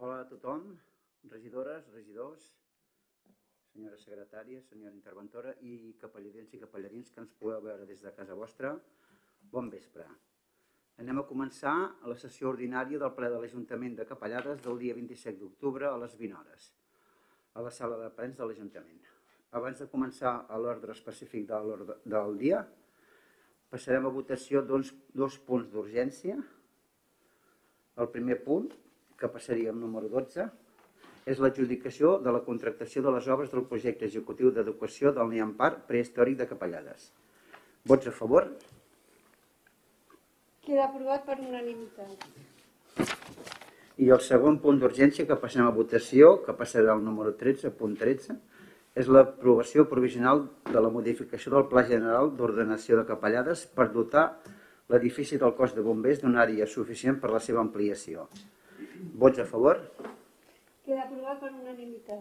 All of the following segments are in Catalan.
Hola a tothom, regidores, regidors, senyora secretària, senyora interventora i capelladins i capellarins que ens podeu veure des de casa vostra. Bon vespre. Anem a començar la sessió ordinària del ple de l'Ajuntament de Capellades del dia 27 d'octubre a les 20 hores, a la sala de plens de l'Ajuntament. Abans de començar a l'ordre específic del dia, passarem a votació dos punts d'urgència. El primer punt, que passaria al número 12, és l'adjudicació de la contractació de les obres del projecte executiu d'adequació del Nian Parc prehistòric de Capellades. Vots a favor? Queda aprovat per unanimitat. I el segon punt d'urgència que passem a votació, que passarà al número 13, punt 13, és l'aprovació provisional de la modificació del Pla General d'Ordenació de Capellades per dotar l'edifici del cos de bombers d'una àrea suficient per a la seva ampliació. Vots a favor? Queda aprovat per unanimitat.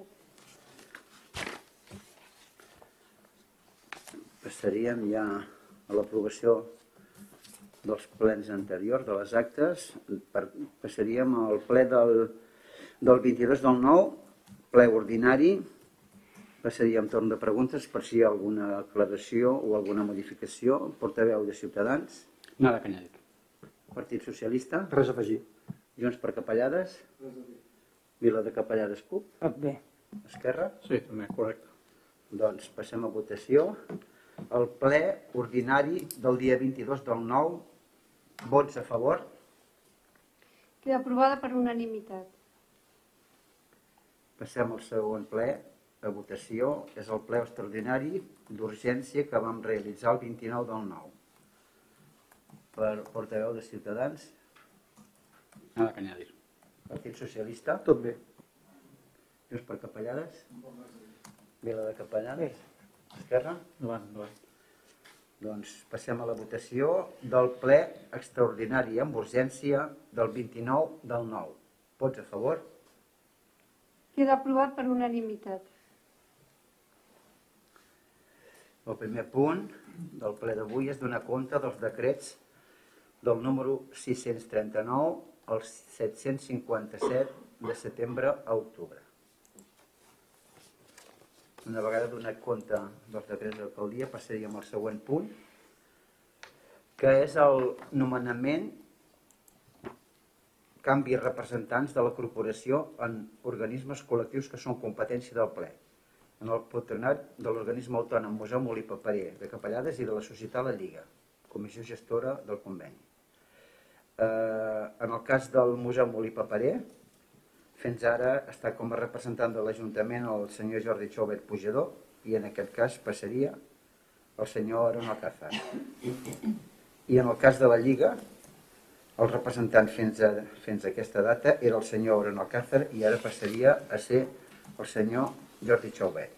Passaríem ja a l'aprovació dels plens anteriors, de les actes. Passaríem al ple del 22 del 9, ple ordinari. Passaríem torn de preguntes per si hi ha alguna aclaració o alguna modificació. Portaveu de Ciutadans. Nada que añadir. Partit Socialista. Res a afegir. Junts per Capellades. Vila de Capellades CUP. Bé. Esquerra. Sí, també, correcte. Doncs passem a votació. El ple ordinari del dia 22 del 9. Vots a favor. Queda aprovada per unanimitat. Passem al següent ple a votació. És el ple extraordinari d'urgència que vam realitzar el 29 del 9. Per portaveu de Ciutadans. Nada que añadir. Partit Socialista. Tot bé. Junts per Capellades. Vila de Capellades. Esquerra. Endavant. Doncs passem a la votació del ple extraordinari amb urgència del 29 del 9. Vots a favor? Queda aprovat per unanimitat. El primer punt del ple d'avui és donar compte dels decrets del número 639 al 757 de setembre a octubre. Una vegada donat compte dels decrets d'alcaldia, passaríem al següent punt, que és el nomenament, canvi representants de la corporació en organismes col·lectius que són competència del ple, en el patronat de l'organisme autònom Museu Molí Paperer de Capellades i de la Societat La Lliga, comissió gestora del conveni. En el cas del Museu Molí Paperer, fins ara està com a representant de l'Ajuntament el senyor Jordi Choubet Pujador i en aquest cas passaria el senyor Aaron Alcázar. I en el cas de la Lliga, el representant fins a aquesta data era el senyor Aaron Alcázar i ara passaria a ser el senyor Jordi Choubet.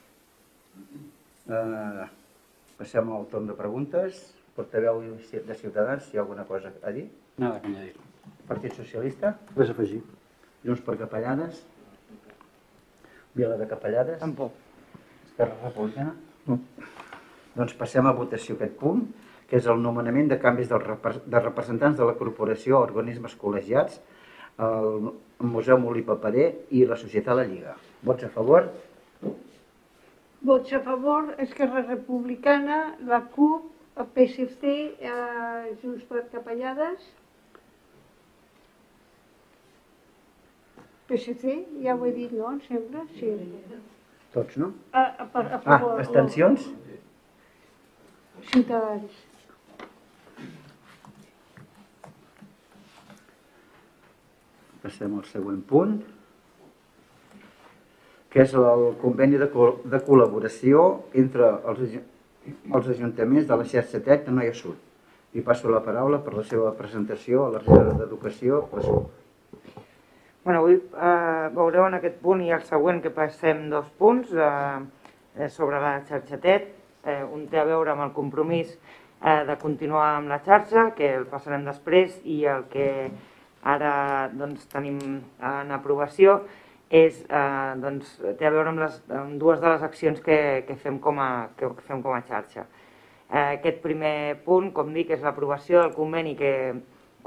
Passem al torn de preguntes. Portaveu de Ciutadans, si hi ha alguna cosa a dir? Nada que añadir. Partit Socialista. Res a afegir. Junts per Capellades. Vila de Capellades. Tampoc. Esquerra Republicana. No. Doncs passem a votació aquest punt, que és el nomenament de canvis de representants de la corporació a organismes col·legiats, el Museu Molí Paperer i la Societat La Lliga. Vots a favor? Vots a favor, Esquerra Republicana, la CUP, el PSC, Junts per Capellades. PSC, ja ho he dit, no? Em sembla, sí. Tots, no? A favor. Abstencions? Ciutadans. Passem al següent punt, que és el conveni de col·laboració entre els ajuntaments de la xarxa TEC de Noia Sud. I passo la paraula per la seva presentació a la regidora d'Educació. Avui veureu en aquest punt i el següent que passem dos punts sobre la xarxa TET. Un té a veure amb el compromís de continuar amb la xarxa, que el passarem després, i el que ara tenim en aprovació té a veure amb dues de les accions que fem com a xarxa. Aquest primer punt, com dic, és l'aprovació del conveni que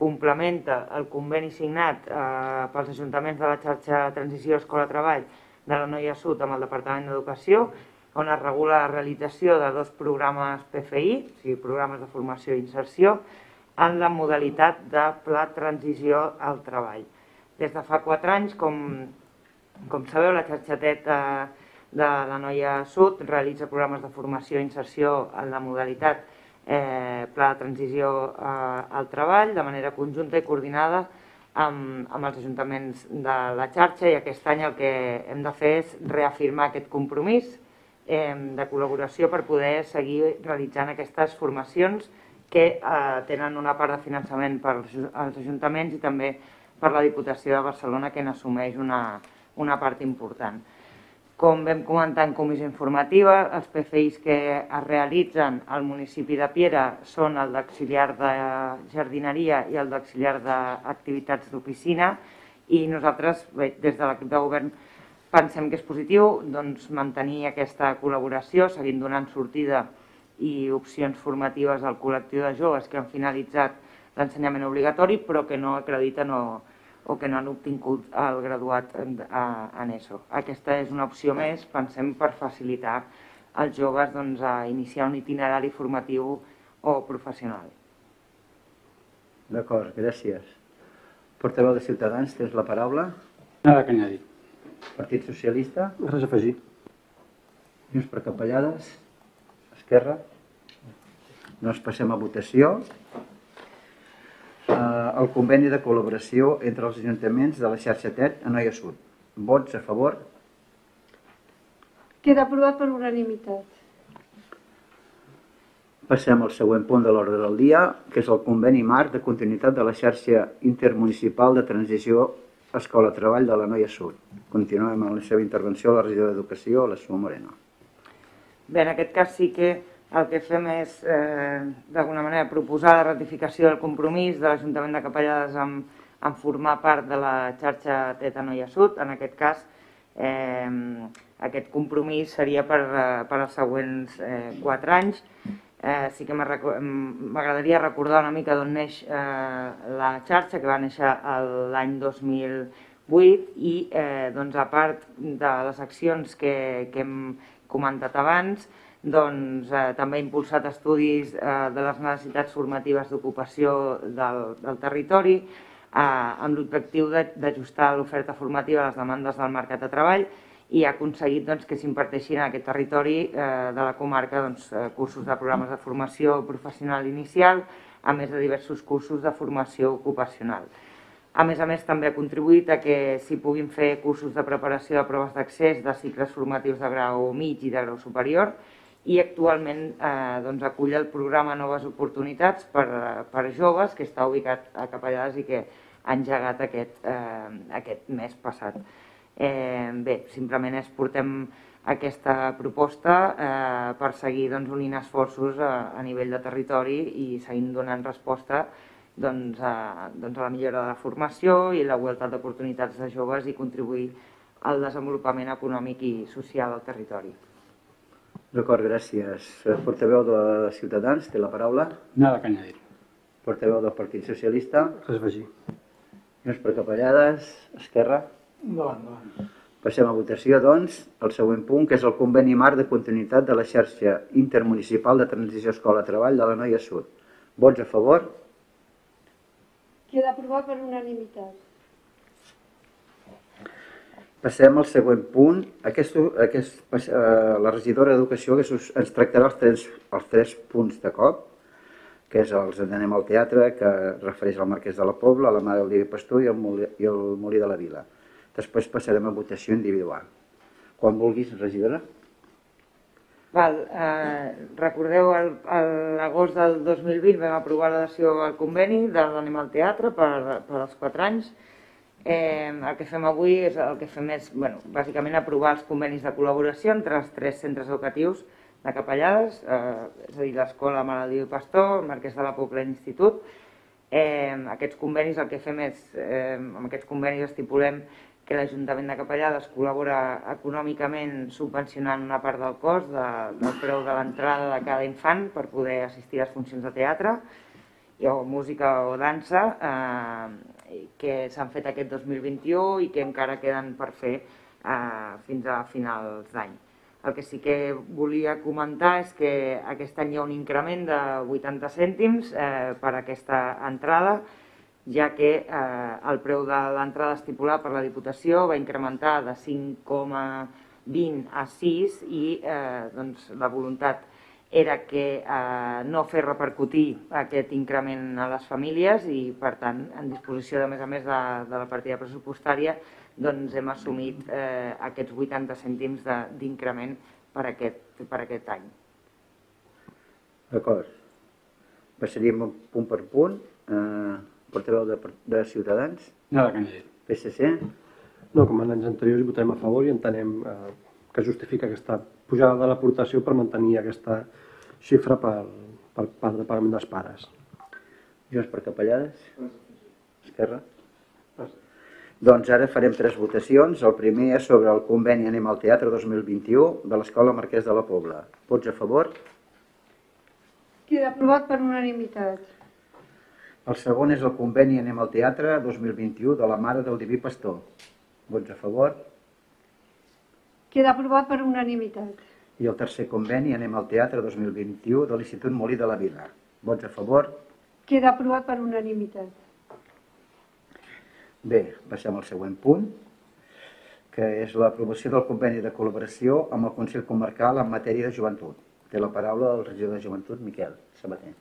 complementa el conveni signat pels ajuntaments de la xarxa Transició Escola-Treball de la Noia Sud amb el Departament d'Educació, on es regula la realització de 2 programes PFI, o sigui, programes de formació i inserció, en la modalitat de pla transició al treball. Des de fa 4 anys, com sabeu, la xarxa TET de la Noia Sud realitza programes de formació i inserció en la modalitat pla de transició al treball de manera conjunta i coordinada amb els ajuntaments de la xarxa, i aquest any el que hem de fer és reafirmar aquest compromís de col·laboració per poder seguir realitzant aquestes formacions que tenen una part de finançament pels ajuntaments i també per la Diputació de Barcelona, que n'assumeix una part important. Com vam comentar en comissió informativa, els PFIs que es realitzen al municipi de Piera són el d'auxiliar de jardineria i el d'auxiliar d'activitats d'oficina, i nosaltres, des de l'equip de govern, pensem que és positiu mantenir aquesta col·laboració, seguint donant sortida i opcions formatives al col·lectiu de joves que han finalitzat l'ensenyament obligatori però que no acrediten o que no han obtingut el graduat en ESO. Aquesta és una opció més, pensem, per facilitar als joves a iniciar un itinerari formatiu o professional. D'acord, gràcies. Portaveu de Ciutadans, tens la paraula. Nada que añadir. Partit Socialista. Res a afegir. Junts per Capellades. Esquerra. Doncs passem a votació. El conveni de col·laboració entre els ajuntaments de la xarxa TET a Noia Sud. Vots a favor? Queda aprovat per unanimitat. Passem al següent punt de l'ordre del dia, que és el conveni marc de continuïtat de la xarxa intermunicipal de transició Escola-Treball de la Noia Sud. Continuem amb la seva intervenció la regidora d'Educació, la Sua Moreno. Bé, en aquest cas sí que el que fem és, d'alguna manera, proposar la ratificació del compromís de l'Ajuntament de Capellades en formar part de la xarxa TET a Noia Sud. En aquest cas, aquest compromís seria per als següents 4 anys. Sí que m'agradaria recordar una mica d'on neix la xarxa, que va néixer l'any 2008, i a part de les accions que hem comentat abans, també ha impulsat estudis de les necessitats formatives d'ocupació del territori amb l'objectiu d'ajustar l'oferta formativa a les demandes del mercat de treball, i ha aconseguit que s'imparteixin en aquest territori de la comarca cursos de programes de formació professional inicial, a més de diversos cursos de formació ocupacional. A més, també ha contribuït a que s'hi puguin fer cursos de preparació de proves d'accés de cicles formatius de grau mig i de grau superior, i actualment acull el programa Noves Oportunitats per a joves, que està ubicat a Capellades i que ha engegat aquest mes passat. Bé, simplement portem aquesta proposta per seguir unint esforços a nivell de territori i seguint donant resposta a la millora de la formació i la igualtat d'oportunitats de joves i contribuir al desenvolupament econòmic i social del territori. D'acord, gràcies. Portaveu de Ciutadans, té la paraula. Nada que añadir. Portaveu del Partit Socialista. Res a afegir. Junts per Capellades. Esquerra. Endavant. Passem a votació, doncs, el següent punt, que és el conveni marc de continuïtat de la xarxa intermunicipal de transició escola-treball de la Noia Sud. Vots a favor? Queda aprovat per unanimitat. Passem al següent punt. La regidora d'Educació ens tractarà els tres punts de cop, que és els Anem al Teatre, que refereix al Marquès de la Pobla, la Mare del Dia Pastor i el Molí de la Vila. Després passarem a votació individual. Quan vulguis, regidora. Recordeu, l'agost del 2020 vam aprovar l'adhesió al conveni de l'Anem al Teatre per als 4 anys. El que fem avui és bàsicament aprovar els convenis de col·laboració entre els 3 centres educatius de Capellades, és a dir, l'Escola Mare del Dia Pastor, el Marquès de la Pobla i l'Institut. Aquests convenis, el que fem és, amb aquests convenis estipulem que l'Ajuntament de Capellades col·labora econòmicament subvencionant una part del cost del preu de l'entrada de cada infant per poder assistir a les funcions de teatre, o música o dansa, que s'han fet aquest 2021 i que encara queden per fer fins a finals d'any. El que sí que volia comentar és que aquest any hi ha un increment de 80 cèntims per aquesta entrada, ja que el preu de l'entrada estipulat per la Diputació va incrementar de 5,20 a 6 i la voluntat era que no fer repercutir aquest increment a les famílies i, per tant, en disposició, a més de la partida pressupostària, doncs hem assumit aquests 80 cèntims d'increment per aquest any. D'acord. Passaríem punt per punt. Portaveu de Ciutadans, Nada que añadir. PSC. No, com en anys anteriors hi votarem a favor i entenem que justifica aquesta pujada de l'aportació per mantenir aquesta xifra per part de pagament dels pares. Junts per Capellades. Esquerra. Doncs ara farem 3 votacions. El primer és sobre el conveni Anem al Teatre 2021 de l'Escola Marquès de la Pobla. Vots a favor? Queda aprovat per unanimitat. El segon és el conveni Anem al Teatre 2021 de la Mare del Diví Pastor. Vots a favor? Queda aprovat per unanimitat. I el tercer conveni Anem al Teatre 2021 de l'Institut Molí de la Vila. Vots a favor? Queda aprovat per unanimitat. Bé, passem al següent punt, que és l'aprovació del conveni de col·laboració amb el Consell Comarcal en matèria de joventut. Té la paraula el regidor de Joventut, Miquel Sabater.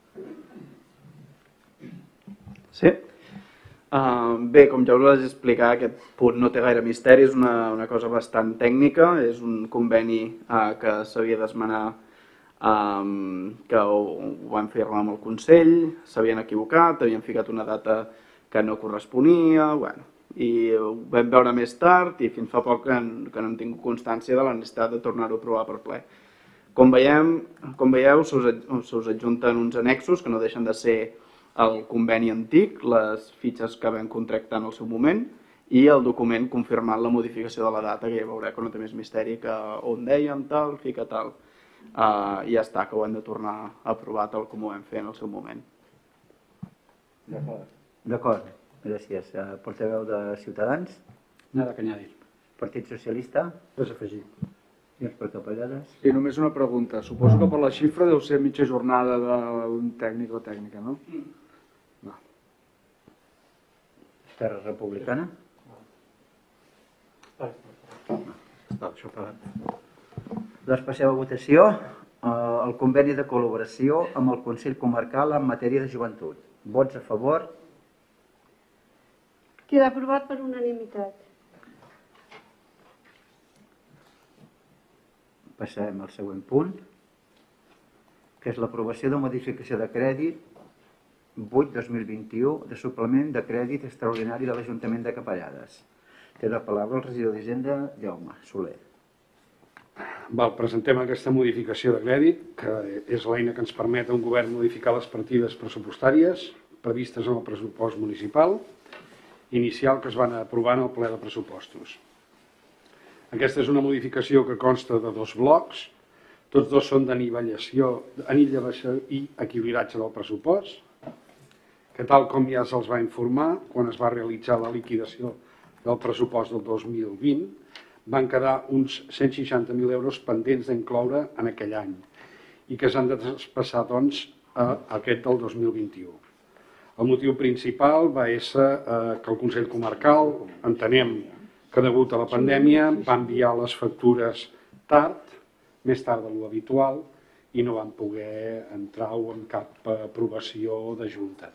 Sí. Bé, com ja us vaig explicar, aquest punt no té gaire misteri, és una cosa bastant tècnica, és un conveni que s'havia d'esmenar, que ho van fer amb el Consell, s'havien equivocat, havien ficat una data que no corresponia, i ho vam veure més tard i fins fa poc que no hem tingut constància de la necessitat de tornar-ho a aprovar per ple. Com veieu, s'us adjunten uns annexos que no deixen de ser el conveni antic, les fitxes que vam contractar en el seu moment i el document confirmant la modificació de la data, que ja veureu que no té més misteri que on dèiem tal, fica tal. I ja està, que ho hem de tornar a aprovar tal com ho vam fer en el seu moment. D'acord, gràcies. Portaveu de Ciutadans, Nada que añadir. Partit Socialista, Res a afegir. Junts per Capellades. Sí, només una pregunta. Suposo que per la xifra deu ser mitja jornada d'un tècnic o tècnica, no? No. Esquerra Republicana. Està això pagat. Doncs passeu a votació el conveni de col·laboració amb el Consell Comarcal en matèria de joventut. Vots a favor? Queda aprovat per unanimitat. Passarem al següent punt, que és l'aprovació de modificació de crèdit 8-2021 de suplement de crèdit extraordinari de l'Ajuntament de Capellades. Té la paraula el regidor d'Hisenda, Jaume Soler. Presentem aquesta modificació de crèdit, que és l'eina que ens permet a un govern modificar les partides pressupostàries previstes en el pressupost municipal inicial que es van aprovar en el ple de pressupostos. Aquesta és una modificació que consta de 2 blocs, tots 2 són d'anivellació i equilibratge del pressupost, que tal com ja se'ls va informar, quan es va realitzar la liquidació del pressupost del 2020, van quedar uns 160.000 euros pendents d'incloure en aquell any i que s'han de traspassar, doncs, a aquest del 2021. El motiu principal va ser que el Consell Comarcal, entenem que degut a la pandèmia, va enviar les factures tard, més tard de l'habitual, i no van poder entrar-ho en cap aprovació de Junta.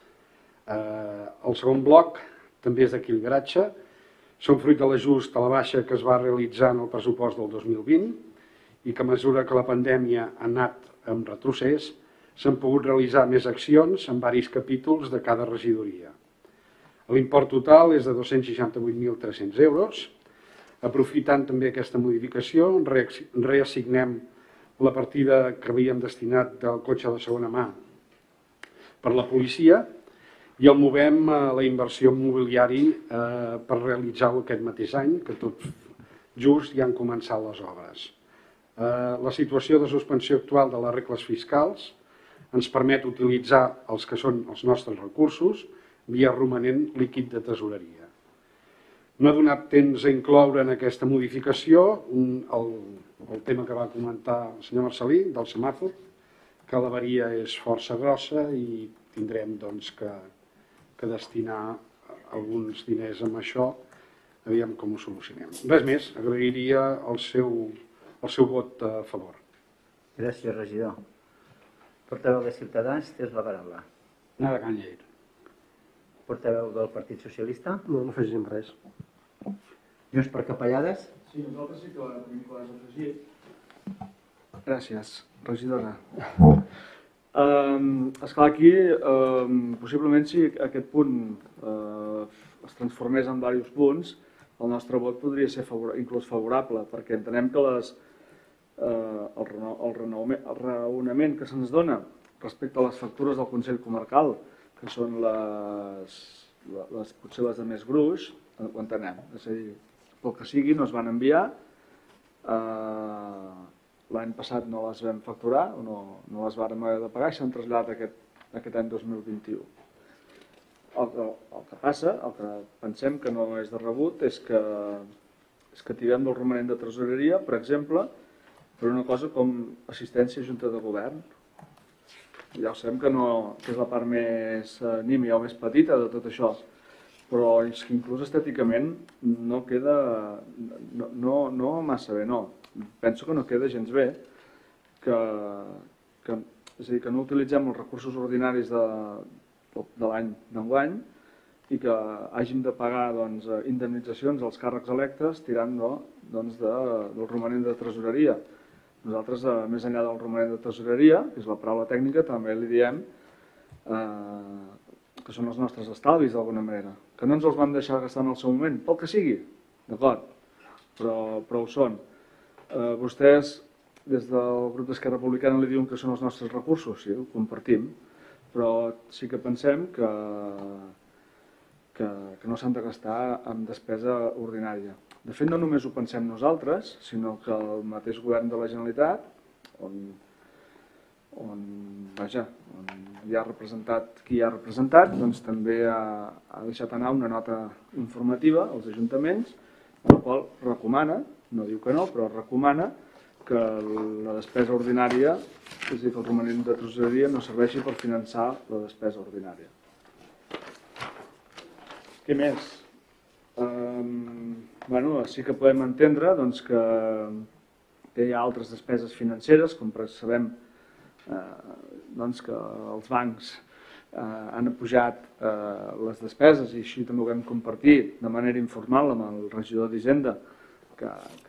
El segon bloc també és d'equilibratge, són fruit de l'ajust a la baixa que es va realitzar en el pressupost del 2020 i que a mesura que la pandèmia ha anat en retrocés, s'han pogut realitzar més accions en diversos capítols de cada regidoria. L'import total és de 268.300 euros. Aprofitant també aquesta modificació, reassignem la partida que havíem destinat del cotxe de segona mà per la policia i el movem a la inversió mobiliari per realitzar-ho aquest mateix any, que tot just ja han començat les obres. La situació de suspensió actual de les regles fiscals ens permet utilitzar els que són els nostres recursos via romanent líquid de tesoreria. No ha donat temps a incloure en aquesta modificació el tema que va comentar el senyor Marcelí, del semàfor, que l'avaria és força grossa i tindrem que destinar alguns diners amb això, aviam com ho solucionem. Res més, agrairia el seu vot a favor. Gràcies, regidor. Portaveu de Ciutadans, tens la paraula. Nada Canyeiro. Portaveu del Partit Socialista. No afegim res. Junts per Capellades. Sí, nosaltres sí que tenim que l'has afegit. Gràcies, regidora. Esclar, aquí, possiblement si aquest punt es transformés en diversos punts, el nostre vot podria ser inclús favorable, perquè entenem que el raonament que se'ns dona respecte a les factures del Consell Comarcal, que són potser les de més gruix, ho entenem. És a dir, pel que sigui, no es van enviar, l'any passat no les vam facturar, no les vàrem haver de pagar i s'han traslladat aquest any 2021. El que passa, el que pensem que no és de rebut, és que tirem del romanent de tresoreria, per exemple, per una cosa com assistència a Junta de Govern. Ja ho sabem que és la part més nímia o més petita de tot això, però és que inclús estèticament no queda no massa bé, no. Penso que no queda gens bé és a dir, que no utilitzem els recursos ordinaris de l'any d'enguany i que hàgim de pagar indemnitzacions als càrrecs electes tirant del romanent de tresoreria. Nosaltres, més enllà del romanent de tesoreria, que és la paraula tècnica, també li diem que són els nostres estalvis d'alguna manera, que no ens els van deixar gastar en el seu moment, pel que sigui, d'acord, però ho són. Vostès, des del grup d'Esquerra Republicana, li diuen que són els nostres recursos, sí, ho compartim, però sí que pensem que no s'han de gastar en despesa ordinària. De fet, no només ho pensem nosaltres, sinó que el mateix govern de la Generalitat, on hi ha representat qui hi ha representat, doncs també ha deixat anar una nota informativa als ajuntaments, en la qual recomana, no diu que no, però recomana que la despesa ordinària, és a dir, que el romanent de tresoreria no serveixi per finançar la despesa ordinària. Què més? Sí que podem entendre que hi ha altres despeses financeres, com sabem que els bancs han apujat les despeses i així també ho vam compartir de manera informal amb el regidor d'Hisenda, que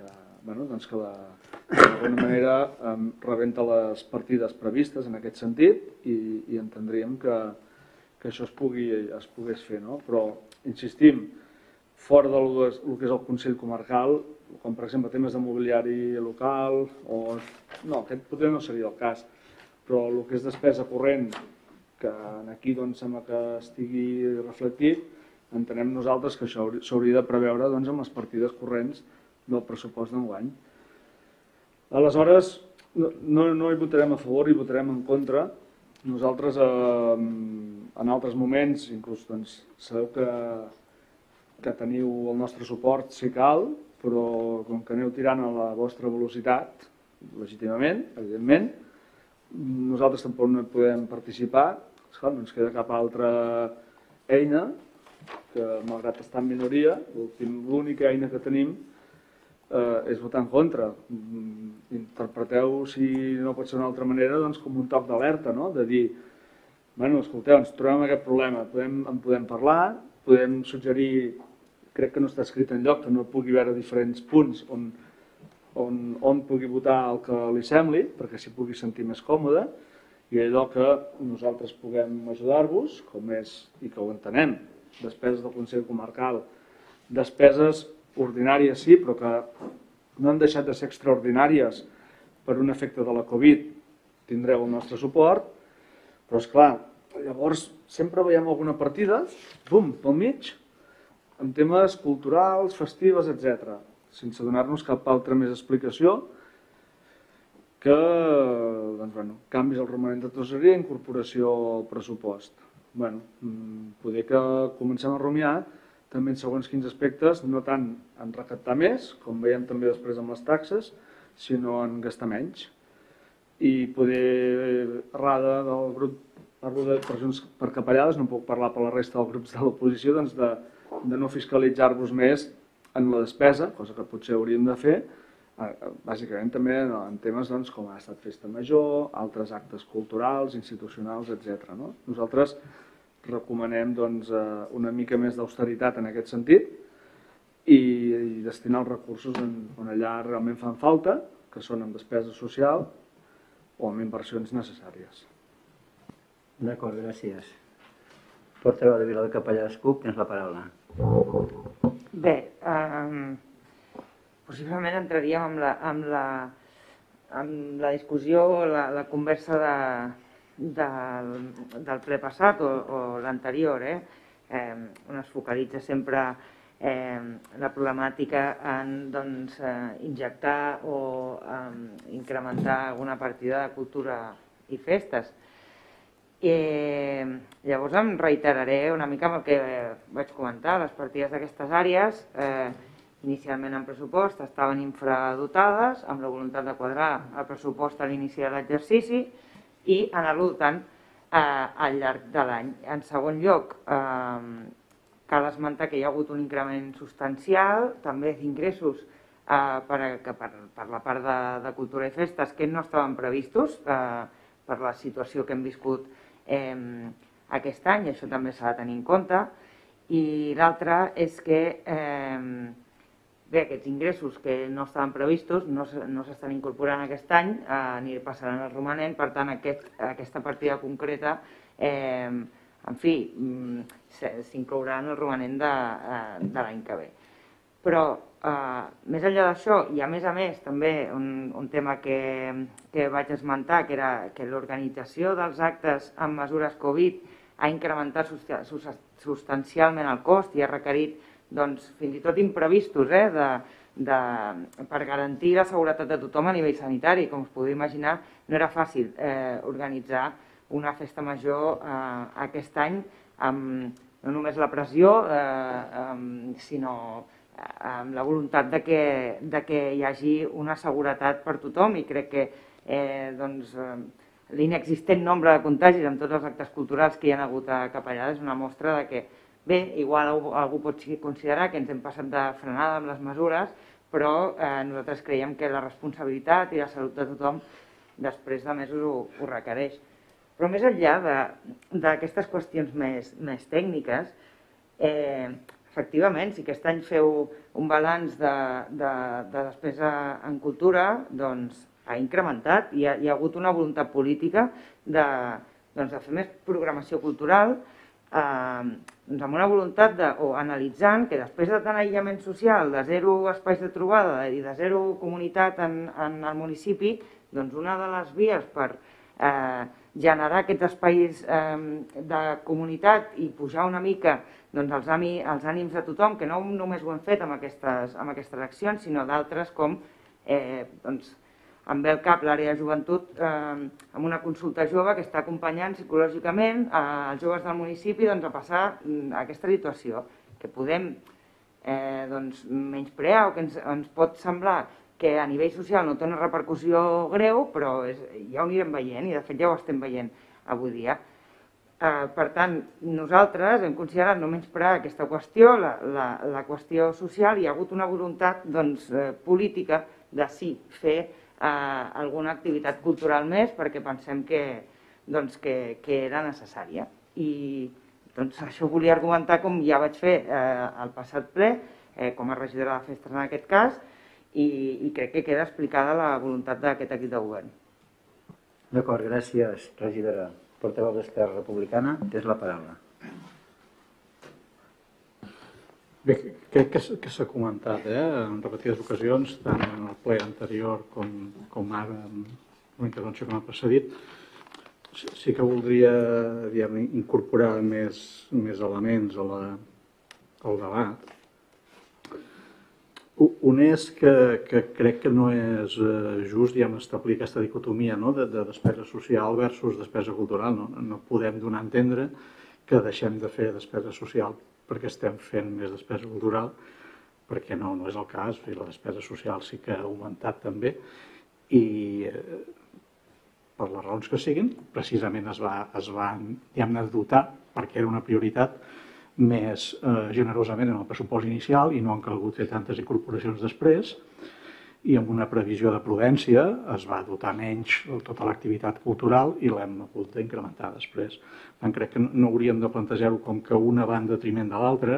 d'alguna manera rebenta les partides previstes en aquest sentit i entendríem que això es pogués fer, no? Però, insistim, fora del que és el Consell Comarcal, com per exemple temes de mobiliari local, no, aquest potser no seria el cas, però el que és despesa corrent, que aquí sembla que estigui reflectit, entenem nosaltres que això s'hauria de preveure amb les partides corrents del pressupost d'enguany. Aleshores, no hi votarem a favor, hi votarem en contra. Nosaltres, en altres moments, inclús sabeu que teniu el nostre suport si cal, però com que aneu tirant a la vostra velocitat, legítimament, evidentment, nosaltres tampoc no hi podem participar. Esclar, no ens queda cap altra eina que, malgrat estar en minoria, l'única eina que tenim és votar en contra. Interpreteu, si no pot ser d'una altra manera, com un toc d'alerta, de dir, escolteu, ens trobem aquest problema, en podem parlar, podem suggerir, crec que no està escrit enlloc, que no pugui haver diferents punts on pugui votar el que li sembli, perquè s'hi pugui sentir més còmode, i allò que nosaltres puguem ajudar-vos, com és, i que ho entenem, despeses del Consell Comarcal, despeses ordinàries sí, però que no han deixat de ser extraordinàries per un efecte de la Covid, tindreu el nostre suport, però esclar, llavors sempre veiem alguna partida, bum, pel mig, amb temes culturals, festives, etc., sense donar-nos cap altra més explicació, que canvis al romanent de tresoreria i incorporació al pressupost. Poder que comencem a rumiar també en segons quins aspectes, no tant en recaptar més, com veiem també després amb les taxes, sinó en gastar menys. I poder, arrada del grup, parlo per Junts per Capellades, no puc parlar per la resta dels grups de l'oposició, de no fiscalitzar-vos més en la despesa, cosa que potser hauríem de fer, bàsicament també en temes com ha estat festa major, altres actes culturals, institucionals, etc. Nosaltres recomanem una mica més d'austeritat en aquest sentit i destinar els recursos on allà realment fan falta, que són en despesa social o en inversions necessàries. D'acord, gràcies. Portaveu de Vila de Capellades CUP, tens la paraula. Bé, possiblement entraríem amb la discussió, la conversa del ple passat o l'anterior, on es focalitza sempre la problemàtica en injectar o incrementar alguna partida de cultura i festes. Llavors em reiteraré una mica amb el que vaig comentar. Les partides d'aquestes àrees, inicialment en pressupost, estaven infradotades, amb la voluntat de quadrar el pressupost a l'inici de l'exercici i anar-lo dotant al llarg de l'any. En segon lloc, cal esmentar que hi ha hagut un increment substancial també d'ingressos per la part de cultura i festes que no estaven previstos per la situació que hem viscut aquest any, això també s'ha de tenir en compte. I l'altre és que aquests ingressos que no estaven previstos no s'estan incorporant aquest any ni passaran al romanent, per tant aquesta partida concreta en fi, s'inclourà en el romanent de l'any que ve. Però més enllà d'això, i a més també un tema que vaig esmentar, que era que l'organització dels actes amb mesures Covid ha incrementat substancialment el cost i ha requerit fins i tot imprevistos per garantir la seguretat de tothom a nivell sanitari. Com us podeu imaginar, no era fàcil organitzar una festa major aquest any amb no només la pressió, sinó amb la voluntat de que hi hagi una seguretat per tothom, i crec que l'inexistent nombre de contagis en tots els actes culturals que hi ha hagut a Capellades és una mostra de que, bé, igual algú pot considerar que ens hem passat de frenada amb les mesures, però nosaltres creiem que la responsabilitat i la salut de tothom després de mesos ho requereix. Però més enllà d'aquestes qüestions més tècniques, efectivament, si aquest any feu un balanç de despesa en cultura, doncs ha incrementat i hi ha hagut una voluntat política de fer més programació cultural, amb una voluntat analitzant que després de tant aïllament social, de zero espais de trobada i de zero comunitat en el municipi, doncs una de les vies per generar aquests espais de comunitat i pujar una mica els ànims de tothom, que no només ho hem fet amb aquestes accions, sinó d'altres com em ve al cap l'àrea de joventut amb una consulta jove que està acompanyant psicològicament els joves del municipi a passar aquesta situació, que podem menysprear o que ens pot semblar que a nivell social no té una repercussió greu, però ja ho anirem veient i de fet ja ho estem veient avui dia. Per tant, nosaltres hem considerat no menysprear aquesta qüestió, la qüestió social. Hi ha hagut una voluntat política de sí fer alguna activitat cultural més perquè pensem que era necessària. I això volia argumentar com ja vaig fer al passat ple, com a regidora de festes en aquest cas, i crec que queda explicada la voluntat d'aquest equip de govern. D'acord, gràcies, regidora. Portaveu d'Esquerra Republicana, tens la paraula. Bé, crec que s'ha comentat en repetides ocasions, tant en el ple anterior com ara en una intervenció que m'ha precedit. Sí que voldria incorporar més elements al debat. Un és que crec que no és just establir aquesta dicotomia de despesa social versus despesa cultural. No podem donar a entendre que deixem de fer despesa social perquè estem fent més despesa cultural, perquè no és el cas. La despesa social sí que ha augmentat també i per les raons que siguin, precisament es van dotar, perquè era una prioritat, més generosament en el pressupost inicial i no han calgut fer tantes incorporacions després, i amb una previsió de prudència es va dotar menys tota l'activitat cultural i l'hem hagut d'incrementar després. Crec que no hauríem de plantejar-ho com que una va en detriment de l'altra,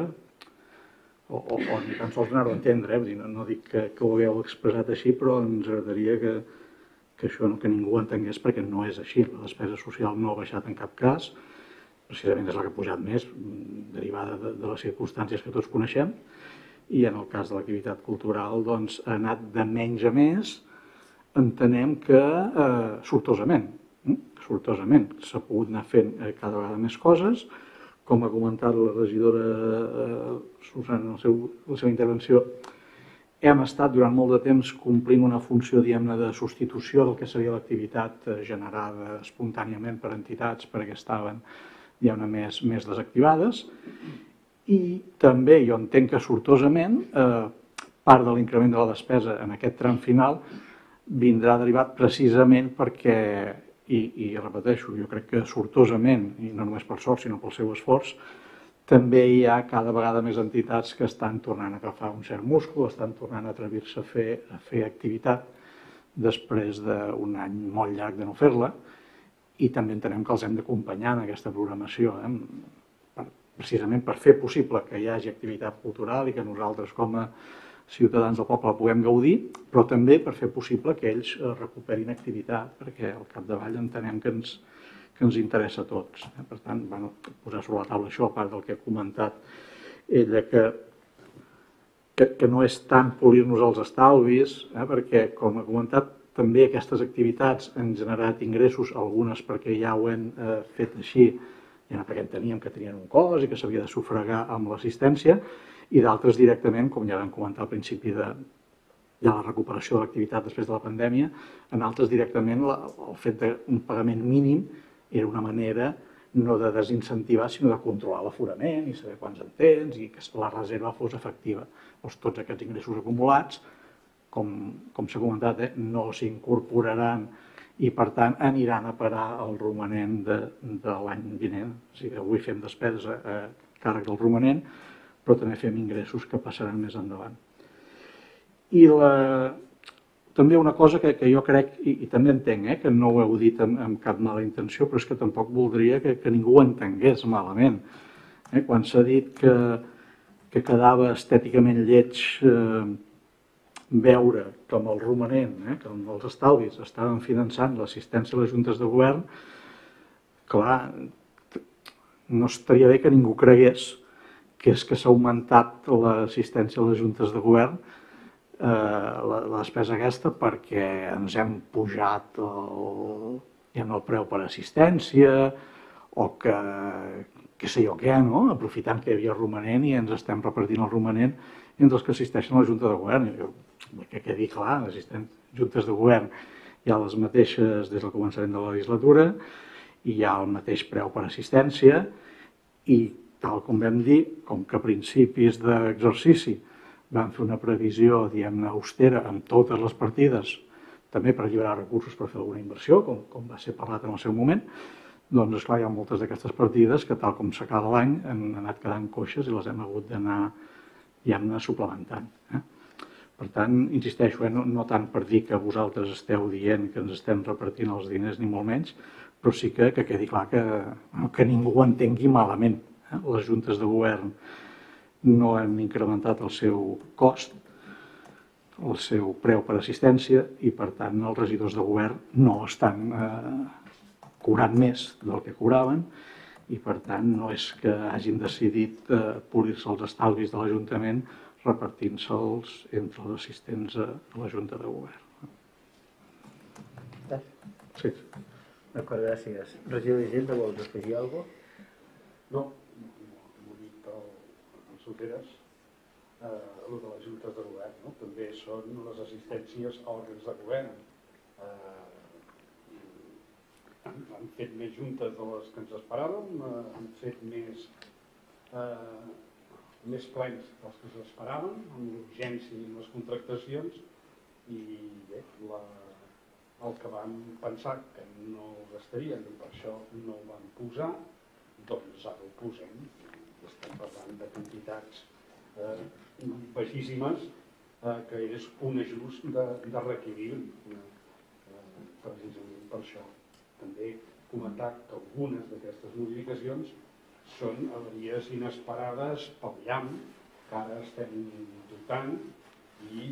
o ni tan sols donar-ho a entendre, no dic que ho hagueu expressat així, però ens agradaria que això que ningú entengués, perquè no és així. La despesa social no ha baixat en cap cas, precisament és la que ha pujat més, derivada de les circumstàncies que tots coneixem, i en el cas de l'activitat cultural ha anat de menys a més, entenem que sortosament s'ha pogut anar fent cada vegada més coses. Com ha comentat la regidora Susana en la seva intervenció, hem estat durant molt de temps complint una funció de substitució del que seria l'activitat generada espontàniament per entitats perquè estaven més desactivades, i també jo entenc que sortosament part de l'increment de la despesa en aquest tram final vindrà derivat precisament perquè, i repeteixo, jo crec que sortosament, i no només per sort sinó pel seu esforç, també hi ha cada vegada més entitats que estan tornant a agafar un cert múscul, estan tornant a atrevir-se a fer activitat després d'un any molt llarg de no fer-la, i també entenem que els hem d'acompanyar en aquesta programació, precisament per fer possible que hi hagi activitat cultural i que nosaltres com a ciutadans del poble la puguem gaudir, però també per fer possible que ells recuperin activitat, perquè al capdavall entenem que ens interessa a tots. Per tant, posar sobre la taula això, a part del que ha comentat ella, que no és tant polir-nos els estalvis, perquè, com ha comentat, també aquestes activitats han generat ingressos, algunes perquè ja ho hem fet així, perquè enteníem que tenien un cost i que s'havia de sufragar amb l'assistència, i d'altres directament, com ja vam comentar al principi de la recuperació de l'activitat després de la pandèmia, en altres directament el fet d'un pagament mínim era una manera no de desincentivar, sinó de controlar l'aforament i saber quants en tens i que la reserva fos efectiva. Tots aquests ingressos acumulats, com s'ha comentat, no s'incorporaran i, per tant, aniran a parar al romanent de l'any vinent. O sigui, avui fem despesa a càrrec del romanent, però també fem ingressos que passaran més endavant. I també una cosa que jo crec, i també entenc, que no ho heu dit amb cap mala intenció, però és que tampoc voldria que ningú ho entengués malament. Quan s'ha dit que quedava estèticament lleig veure que amb el romanent, que amb els estalvis estaven finançant l'assistència a les juntes de govern, clar, no estaria bé que ningú cregués que és que s'ha augmentat l'assistència a les juntes de govern, la despesa aquesta, perquè ens hem pujat el preu per assistència o que sé jo què, aprofitant que hi havia romanent i ens estem repartint el romanent entre els que assisteixen a la junta de govern. Que quedi clar, les juntes de govern hi ha les mateixes des del començament de la legislatura i hi ha el mateix preu per assistència i, tal com vam dir, com que a principis d'exercici vam fer una previsió, austera amb totes les partides, també per alliberar recursos per fer alguna inversió, com va ser parlat en el seu moment, doncs, esclar, hi ha moltes d'aquestes partides que, tal com s'acaba l'any, han anat quedant coixes i les hem hagut d'anar suplementant. Per tant, insisteixo, no tant per dir que vosaltres esteu dient que ens estem repartint els diners, ni molt menys, però sí que quedi clar que ningú ho entengui malament. Les juntes de govern no han incrementat el seu cost, el seu preu per assistència, i per tant els regidors de govern no estan cobrant més del que cobraven, i per tant no és que hagin decidit polir-se els estalvis de l'Ajuntament repartint-se'ls entre els assistents a la Junta de Govern. Sí. D'acord, gràcies. Regidor d'Hisenda, vols afegir alguna cosa? No, ho he dit el Soteres. el de les juntes de govern, no? També són les assistències a òrgans de govern. Han fet més juntes de les que ens esperàvem, han fet més plens dels que s'esperaven, amb l'urgència i les contractacions, i bé, el que vam pensar que no ho gastarien i per això no ho vam posar, doncs ara ho posem. Estem parlant de quantitats baixíssimes, que és un ajust de reequilibri, precisament per això. També comentar que algunes d'aquestes modificacions són avaries inesperades pel llamp, que ara estem dotant, i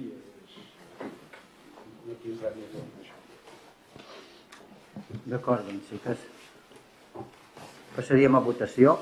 no tindrà més o menys això. D'acord, doncs sí que passaríem a votació.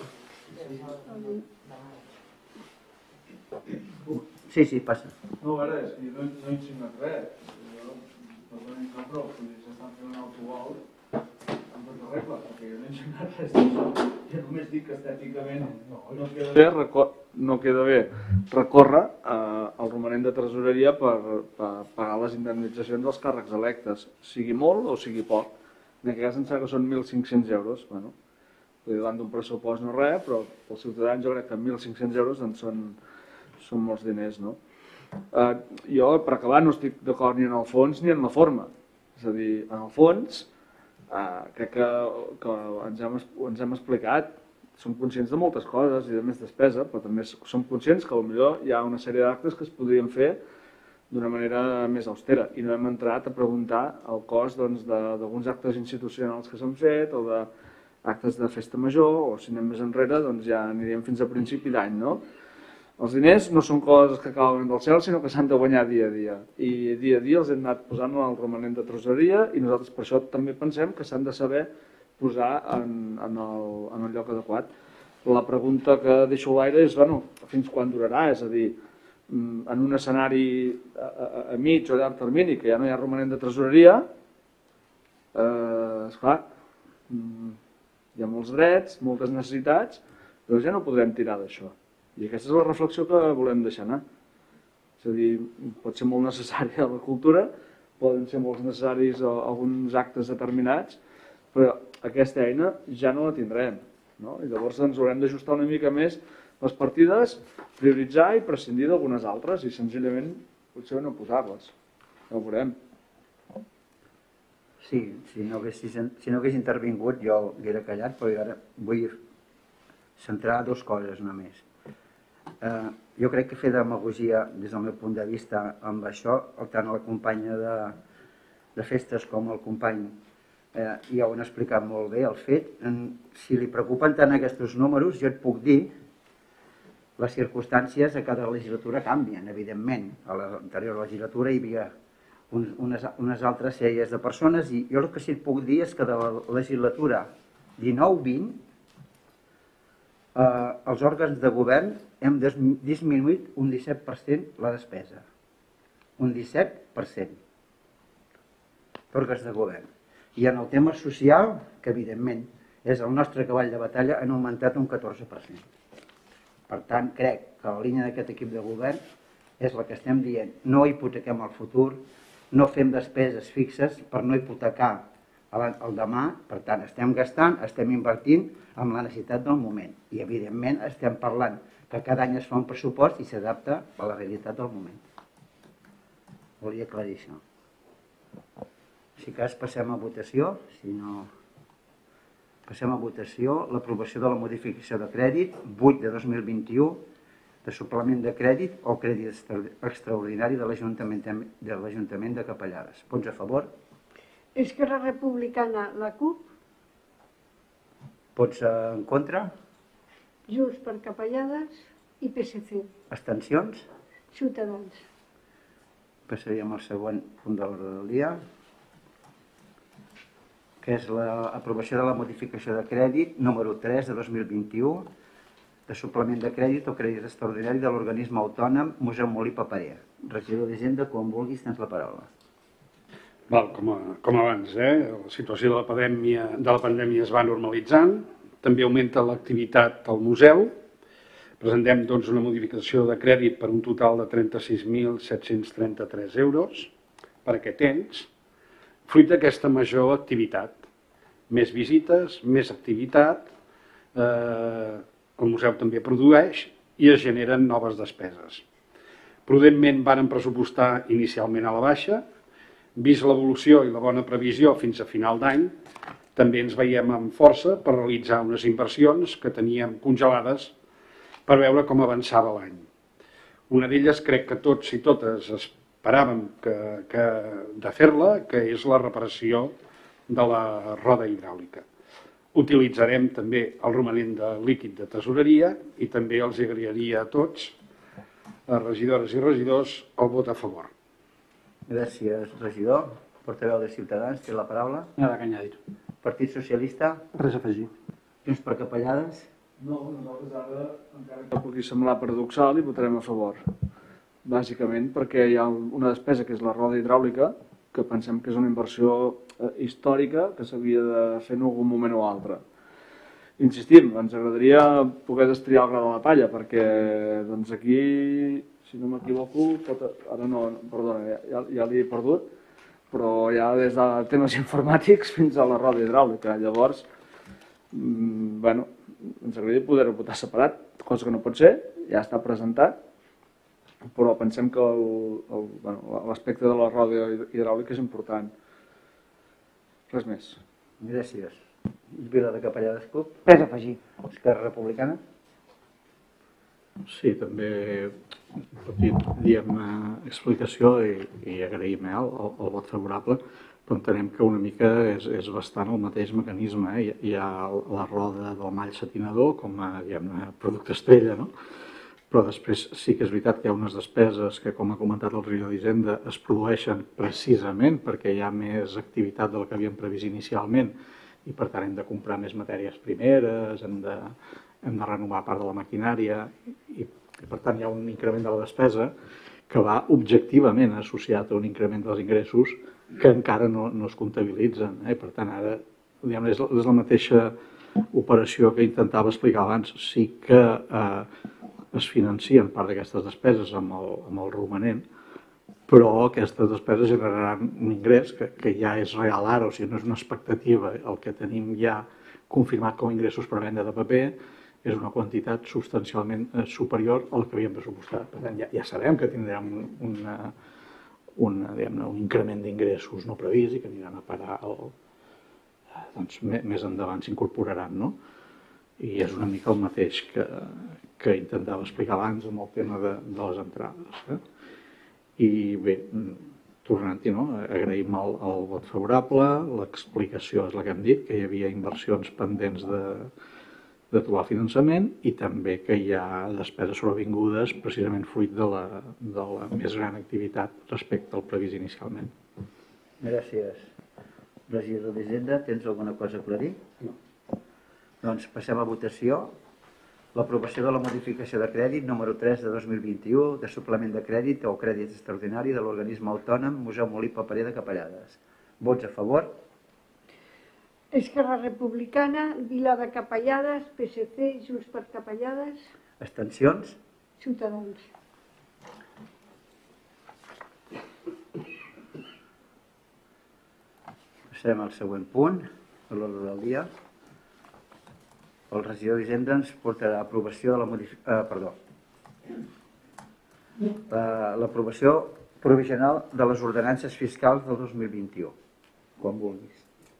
Sí, passa. No, a veure, és que jo no he insinuat res. Perdonin que prou, s'estan fent un autogol amb tota regla, perquè jo no he insinuat res d'això. Jo només dic que estèticament no queda bé recórrer al romanent de tresoreria per pagar les indemnitzacions dels càrrecs electes, sigui molt o sigui poc. En aquest cas em sembla que són 1.500 euros. Bueno, davant d'un pressupost no res, però pels ciutadans jo crec que 1.500 euros doncs són molts diners, no? Jo, per acabar, no estic d'acord ni en el fons ni en la forma. És a dir, en el fons, crec que ens hem explicat, som conscients de moltes coses i de més despesa, però també som conscients que potser hi ha una sèrie d'actes que es podrien fer d'una manera més austera, i no hem entrat a preguntar el cost d'alguns actes institucionals que s'han fet o d'actes de festa major, o si anem més enrere doncs ja aniríem fins a principi d'any, no? Els diners no són coses que cauen del cel, sinó que s'han de guanyar dia a dia, i dia a dia els hem anat posant en el romanent de tresoreria, i nosaltres per això també pensem que s'han de saber posar en el lloc adequat. La pregunta que deixo a l'aire és, bueno, fins quan durarà? És a dir, en un escenari a mig o llarg termini, que ja no hi ha romanent de tresoreria, esclar, hi ha molts drets, moltes necessitats, però ja no podrem tirar d'això. I aquesta és la reflexió que volem deixar anar. És a dir, pot ser molt necessària la cultura, poden ser molt necessaris alguns actes determinats, però aquesta eina ja no la tindrem, no? I llavors ens haurem d'ajustar una mica més les partides, prioritzar i prescindir d'algunes altres i senzillament potser no posar-les. Ja ho veurem. Sí, si no hagués intervingut jo hauria callat, però ara vull centrar dues coses només. Jo crec que fer demagogia des del meu punt de vista amb això, tant la companya de festes com el company ja ho han explicat molt bé el fet. Si li preocupen tant aquests números, jo et puc dir les circumstàncies a cada legislatura canvien, evidentment. A l'anterior legislatura hi havia unes altres sèries de persones, i jo el que sí et puc dir és que de la legislatura 19-20 els òrgans de govern hem disminuït un 17% la despesa. Un 17% d'òrgans de govern. I en el tema social, que evidentment és el nostre cavall de batalla, han augmentat un 14%. Per tant, crec que la línia d'aquest equip de govern és la que estem dient. No hipotequem el futur, no fem despeses fixes per no hipotecar el demà. Per tant, estem gastant, estem invertint amb la necessitat del moment. I, evidentment, estem parlant que cada any es fa un pressupost i s'adapta a la realitat del moment. Volia aclarir això. Si cas, passem a votació. Si no, passem a votació l'aprovació de la modificació de crèdit 8 de 2021 de suplement de crèdit o crèdit extraordinari de l'Ajuntament de Capellades. Vots a favor? Esquerra Republicana, la CUP, Vots en contra? Junts per Capellades i PSC. Abstencions? Ciutadans. Passaríem al següent punt de l'ordre del dia, que és l'aprovació de la modificació de crèdit número 3 de 2021 de suplement de crèdit o crèdit extraordinari de l'organisme autònom Museu Molí Paperer. Regidor d'Hisenda, quan vulguis, tens la paraula. Com abans, la situació de la pandèmia es va normalitzant, també augmenta l'activitat al museu, Presentem doncs, una modificació de crèdit per un total de 36.733 euros per aquest ens, fruit d'aquesta major activitat. Més visites, més activitat, el museu també produeix i es generen noves despeses. Prudentment varen pressupostar inicialment a la baixa, vist l'evolució i la bona previsió fins a final d'any, també ens veiem amb força per realitzar unes inversions que teníem congelades per veure com avançava l'any. Una d'elles crec que tots i totes esperàvem de fer-la, que és la reparació de la roda hidràulica. Utilitzarem també el romanent de líquid de tesoreria i també els agrairia a tots, a regidores i regidors, el vot a favor. Gràcies, regidor. Portaveu de Ciutadans, té la paraula. Nada que añadir. Partit Socialista. Res a afegir. Junts per Capellades. No, nosaltres ara, encara que pugui semblar paradoxal, hi votarem a favor. Bàsicament perquè hi ha una despesa que és la roda hidràulica, que pensem que és una inversió històrica que s'havia de fer en algun moment o altre. Insistim, ens agradaria poder destriar el gra de la palla, perquè doncs aquí, si no m'equivoco, ara no, perdona, ja l'he perdut, però ja des de temes informàtics fins a la roda hidràulica. Llavors, bueno, ens agradaria poder-ho votar separat, cosa que no pot ser, ja està presentat, però pensem que l'aspecte de la roda hidràulica és important. Res més. Gràcies. Vila de Capellades Club. Res a afegir. Esquerra Republicana. Sí, també un petit, explicació i agraïm el vot favorable, però entenem que una mica és bastant el mateix mecanisme. Hi ha la roda del mall setinador com a producte estrella, no? Però després sí que és veritat que hi ha unes despeses que, com ha comentat el regidor d'Hisenda, es produeixen precisament perquè hi ha més activitat del que havíem previst inicialment i per tant hem de comprar més matèries primeres, hem de renovar part de la maquinària i per tant hi ha un increment de la despesa que va objectivament associat a un increment dels ingressos que encara no es comptabilitzen. Per tant, ara és la mateixa operació que intentava explicar abans. Sí que es financien part d'aquestes despeses amb el romanent, però aquestes despeses generaran un ingrés que ja és real ara, o sigui, no és una expectativa. El que tenim ja confirmat com a ingressos per venda de paper és una quantitat substancialment superior al que havíem pressupostat. Per tant, ja sabem que tindrem un increment d'ingressos no previst i que aniran a parar més endavant s'incorporaran, no? I és una mica el mateix que intentava explicar abans amb el tema de les entrades. I bé, tornant-hi, agraïm el vot favorable, l'explicació és la que hem dit, que hi havia inversions pendents de trobar finançament i també que hi ha despeses sobrevingudes precisament fruit de la més gran activitat respecte al previst inicialment. Gràcies. Regidor d'Hisenda, tens alguna cosa a aclarir? No. Doncs passem a votació. L'aprovació de la modificació de crèdit número 3 de 2021 de suplement de crèdit o crèdit extraordinari de l'organisme autònom Museu Molí Paperer de Capellades. Vots a favor? Esquerra Republicana, Vila de Capellades, PSC, Junts per Capellades. Abstencions? Ciutadans. Passem al següent punt, a l'ordre del dia. El regidor d'Hisenda ens portarà aprovació de l'aprovació provisional de les ordenances fiscals del 2021. Quan vulguis.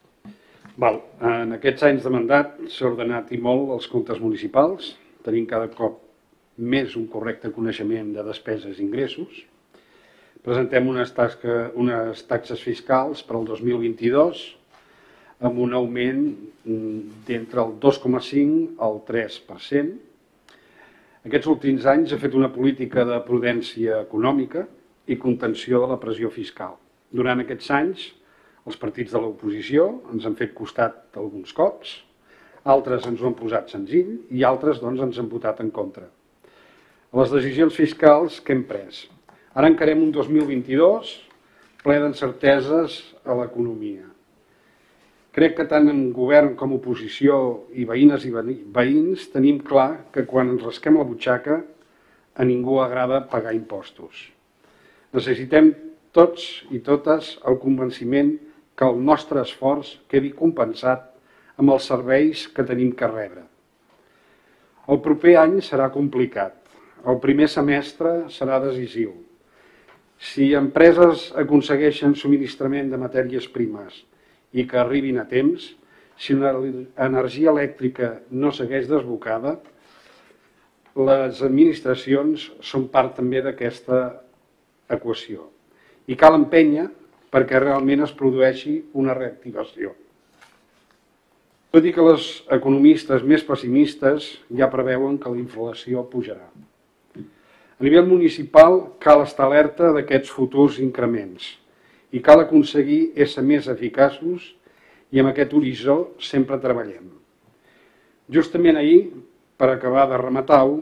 En aquests anys de mandat s'ha ordenat i molt els comptes municipals, tenim cada cop més un correcte coneixement de despeses i ingressos. Presentem unes taxes fiscals per al 2022 amb un augment d'entre el 2,5 al 3%. Aquests últims anys ha fet una política de prudència econòmica i contenció de la pressió fiscal. Durant aquests anys, els partits de l'oposició ens han fet costat alguns cops, altres ens ho han posat senzill i altres ens han votat en contra. A les decisions fiscals que hem pres. Ara encarem un 2022 ple d'incerteses a l'economia. Crec que tant en govern com oposició i veïnes i veïns tenim clar que quan ens rasquem la butxaca a ningú agrada pagar impostos. Necessitem tots i totes el convenciment que el nostre esforç quedi compensat amb els serveis que tenim que rebre. El proper any serà complicat. El primer semestre serà decisiu. Si empreses aconsegueixen subministrament de matèries primes i que arribin a temps, si l'energia elèctrica no segueix desbocada, les administracions són part també d'aquesta equació. I cal empènyer perquè realment es produeixi una reactivació. Tot i que les economistes més pessimistes ja preveuen que la inflació pujarà. A nivell municipal cal estar alerta d'aquests futurs increments i cal aconseguir ésser més eficaços i amb aquest horitzó sempre treballem. Justament ahir, per acabar de rematar-ho,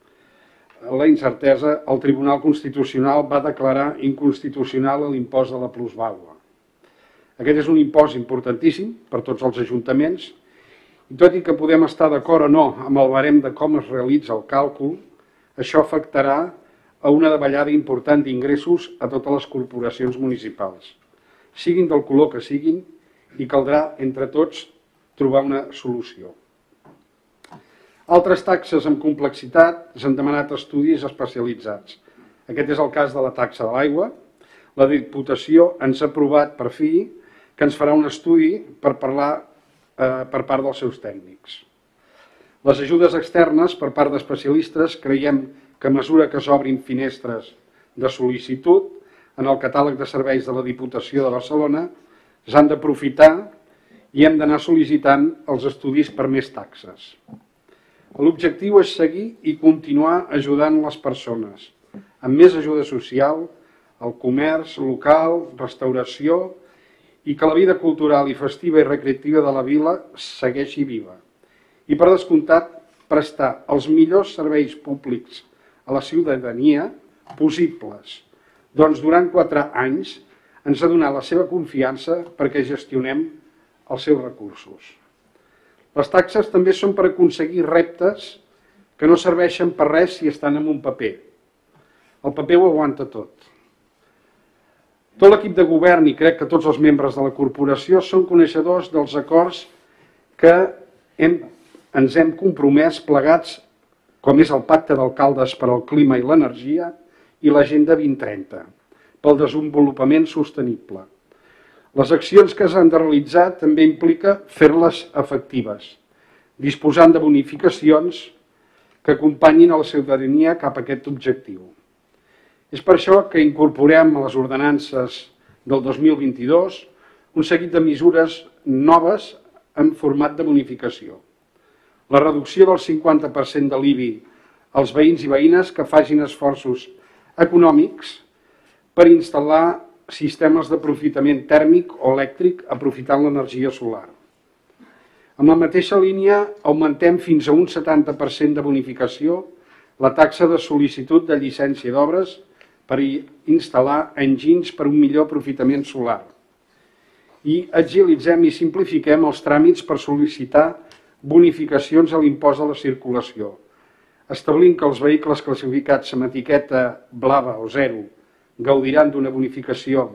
la incertesa, el Tribunal Constitucional va declarar inconstitucional l'impost de la plusvàlua. Aquest és un impost importantíssim per tots els ajuntaments i tot i que podem estar d'acord o no amb el barem de com es realitza el càlcul, això afectarà a una davallada important d'ingressos a totes les corporacions municipals, siguin del color que siguin, i caldrà entre tots trobar una solució. Altres taxes amb complexitat s'han demanat estudis especialitzats. Aquest és el cas de la taxa de l'aigua. La Diputació ens ha aprovat per fi que ens farà un estudi per parlar per part dels seus tècnics. Les ajudes externes per part d'especialistes creiem que a mesura que s'obrin finestres de sol·licitud en el catàleg de serveis de la Diputació de Barcelona s'han d'aprofitar i hem d'anar sol·licitant els estudis per més taxes. L'objectiu és seguir i continuar ajudant les persones amb més ajuda social, el comerç local, restauració i que la vida cultural i festiva i recreativa de la vila segueixi viva. I per descomptat, prestar els millors serveis públics a la ciutadania possibles. Doncs durant 4 anys ens ha donat la seva confiança perquè gestionem els seus recursos. Les taxes també són per aconseguir reptes que no serveixen per res si estan en un paper. El paper ho aguanta tot. Tot l'equip de govern i crec que tots els membres de la corporació són coneixedors dels acords que ens hem compromès plegats, com és el Pacte d'Alcaldes per al Clima i l'Energia i l'Agenda 2030, pel desenvolupament sostenible. Les accions que s'han de realitzar també implica fer-les efectives, disposant de bonificacions que acompanyin a la ciutadania cap a aquest objectiu. És per això que incorporem a les ordenances del 2022 un seguit de mesures noves en format de bonificació. La reducció del 50% de l'IBI als veïns i veïnes que facin esforços econòmics per instal·lar sistemes d'aprofitament tèrmic o elèctric aprofitant l'energia solar. En la mateixa línia, augmentem fins a un 70% de bonificació la taxa de sol·licitud de llicència d'obres per instal·lar enginys per un millor aprofitament solar. I agilitzem i simplifiquem els tràmits per sol·licitar bonificacions a l'impost de la circulació, establint que els vehicles classificats amb etiqueta blava o 0 gaudiran d'una bonificació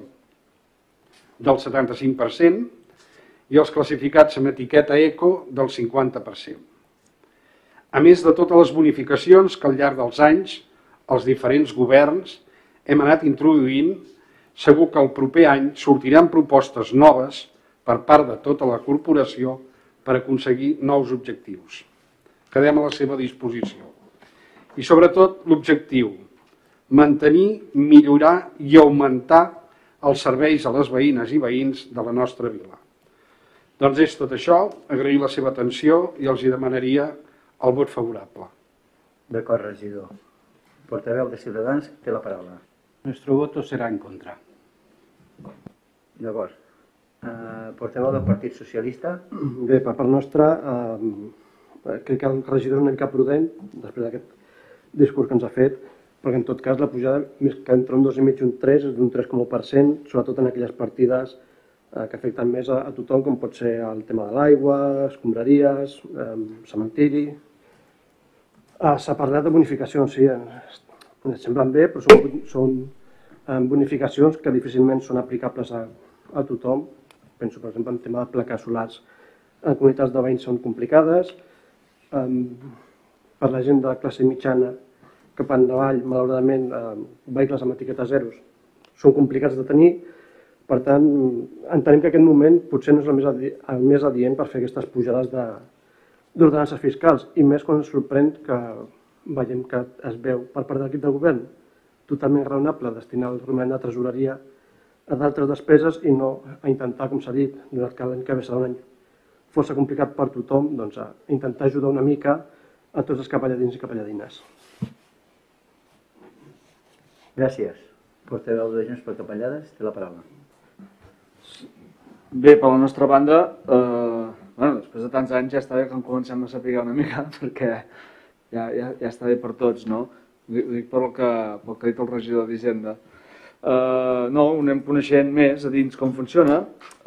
del 75% i els classificats amb etiqueta eco del 50%. A més de totes les bonificacions que al llarg dels anys els diferents governs hem anat introduint, segur que el proper any sortiran propostes noves per part de tota la corporació per aconseguir nous objectius. Quedem a la seva disposició. I sobretot l'objectiu, mantenir, millorar i augmentar els serveis a les veïnes i veïns de la nostra vila. Doncs és tot això, agrair la seva atenció i els demanaria el vot favorable. D'acord, regidor. Portaveu de Ciutadans, té la paraula. Nuestro voto será en contra. D'acord. Portaveu del Partit Socialista. Bé, per part nostra, crec que el regidor és una mica prudent, després d'aquest discurs que ens ha fet, perquè en tot cas la pujada, més que entre un 2,5 i un 3, és d'un 3,1%, sobretot en aquelles partides que afecten més a tothom, com pot ser el tema de l'aigua, escombraries, cementiri. S'ha parlat de bonificacions, sí, ens semblen bé, però són bonificacions que difícilment són aplicables a tothom. Penso, per exemple, en tema de plaques solars en comunitats de veïns són complicades. Per la gent de classe mitjana cap endavant, malauradament, vehicles amb etiqueta zeros són complicats de tenir. Per tant, entenem que aquest moment potser no és el més adient per fer aquestes pujades d'ordenances fiscals, i més quan ens sorprèn que veiem que es veu per part de l'equip de govern totalment raonable destinar el romanent de tresoreria a d'altres despeses i no a intentar, com s'ha dit, donat que l'any que ve serà un any força complicat per tothom, doncs a intentar ajudar una mica a tots els capelladins i capelladines. Gràcies. Portaveu de Junts per Capellades, té la paraula. Bé, per la nostra banda, després de tants anys ja està bé que en comencem a saber una mica, perquè ja està bé per tots, no? Ho dic pel que ha dit el regidor d'Hisenda. No, ho anem coneixent més a dins com funciona.